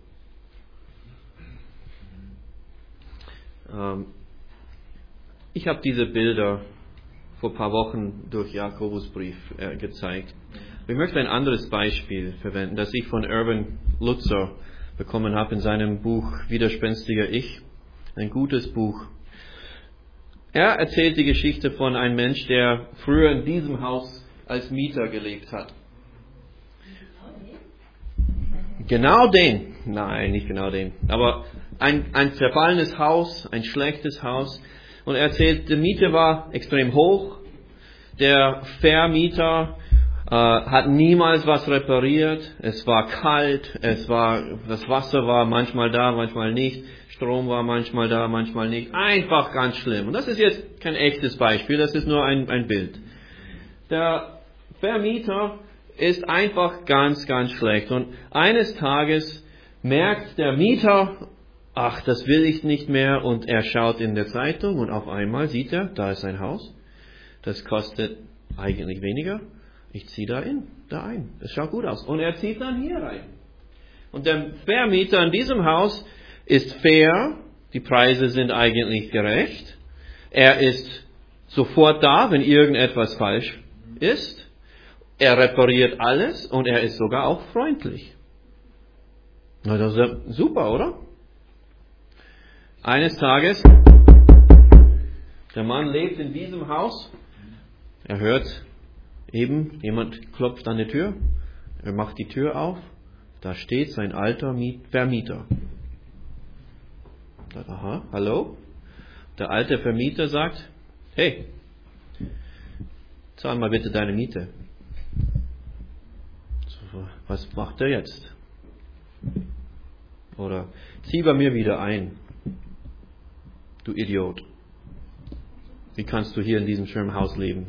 Ich habe diese Bilder vor ein paar Wochen durch Jakobusbrief gezeigt. Ich möchte ein anderes Beispiel verwenden, das ich von Erwin Lutzer bekommen habe in seinem Buch Widerspenstiger Ich. Ein gutes Buch. Er erzählt die Geschichte von einem Mensch, der früher in diesem Haus als Mieter gelebt hat. Genau den. Nein, nicht genau den. Aber ein zerfallenes Haus, ein schlechtes Haus. Und er erzählt, die Miete war extrem hoch. Der Vermieter hat niemals was repariert. Es war kalt. Das Wasser war manchmal da, manchmal nicht. Strom war manchmal da, manchmal nicht. Einfach ganz schlimm. Und das ist jetzt kein echtes Beispiel. Das ist nur ein Bild. Der Vermieter ist einfach ganz, ganz schlecht. Und eines Tages merkt der Mieter, ach, das will ich nicht mehr. Und er schaut in der Zeitung und auf einmal sieht er, da ist ein Haus. Das kostet eigentlich weniger. Ich ziehe da ein. Das schaut gut aus. Und er zieht dann hier rein. Und der Vermieter in diesem Haus ist fair. Die Preise sind eigentlich gerecht. Er ist sofort da, wenn irgendetwas falsch ist. Er repariert alles und er ist sogar auch freundlich. Na, das ist ja super, oder? Eines Tages, der Mann lebt in diesem Haus. Er hört eben, jemand klopft an die Tür. Er macht die Tür auf. Da steht sein alter Vermieter. Aha, hallo? Der alte Vermieter sagt, hey, zahl mal bitte deine Miete. Was macht er jetzt? Oder zieh bei mir wieder ein. Du Idiot. Wie kannst du hier in diesem schönen Haus leben?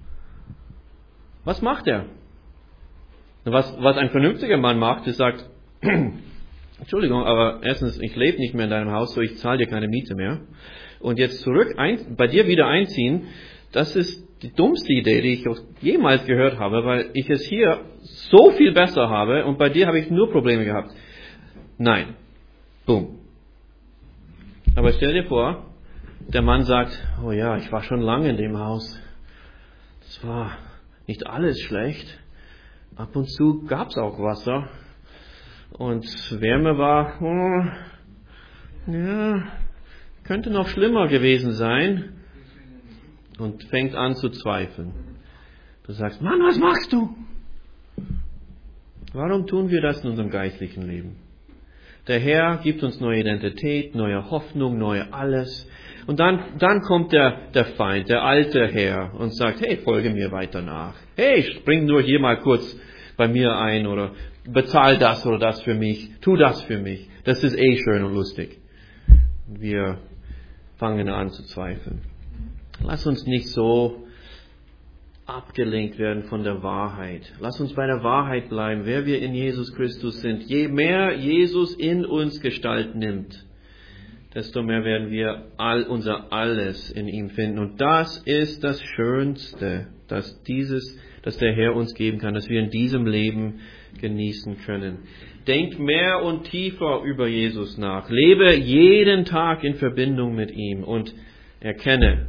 Was macht er? Was ein vernünftiger Mann macht, ist sagt, Entschuldigung, aber erstens, ich lebe nicht mehr in deinem Haus, so ich zahle dir keine Miete mehr. Und jetzt bei dir wieder einziehen, das ist die dummste Idee, die ich jemals gehört habe, weil ich es hier so viel besser habe und bei dir habe ich nur Probleme gehabt. Nein. Boom. Aber stell dir vor, der Mann sagt, oh ja, ich war schon lange in dem Haus. Das war nicht alles schlecht. Ab und zu gab es auch Wasser. Und Wärme war, könnte noch schlimmer gewesen sein. Und fängt an zu zweifeln. Du sagst, Mann, was machst du? Warum tun wir das in unserem geistlichen Leben? Der Herr gibt uns neue Identität, neue Hoffnung, neue alles. Und dann kommt der Feind, der alte Herr und sagt, hey, folge mir weiter nach. Hey, spring nur hier mal kurz bei mir ein oder bezahl das oder das für mich, tu das für mich. Das ist schön und lustig. Wir fangen an zu zweifeln. Lass uns nicht so abgelenkt werden von der Wahrheit. Lass uns bei der Wahrheit bleiben, wer wir in Jesus Christus sind. Je mehr Jesus in uns Gestalt nimmt, desto mehr werden wir unser Alles in ihm finden. Und das ist das Schönste, dass dieses das der Herr uns geben kann, das wir in diesem Leben genießen können. Denk mehr und tiefer über Jesus nach. Lebe jeden Tag in Verbindung mit ihm und erkenne,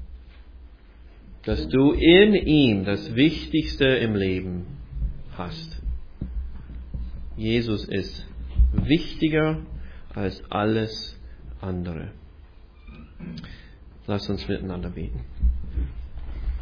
dass du in ihm das Wichtigste im Leben hast. Jesus ist wichtiger als alles andere. Lass uns miteinander beten.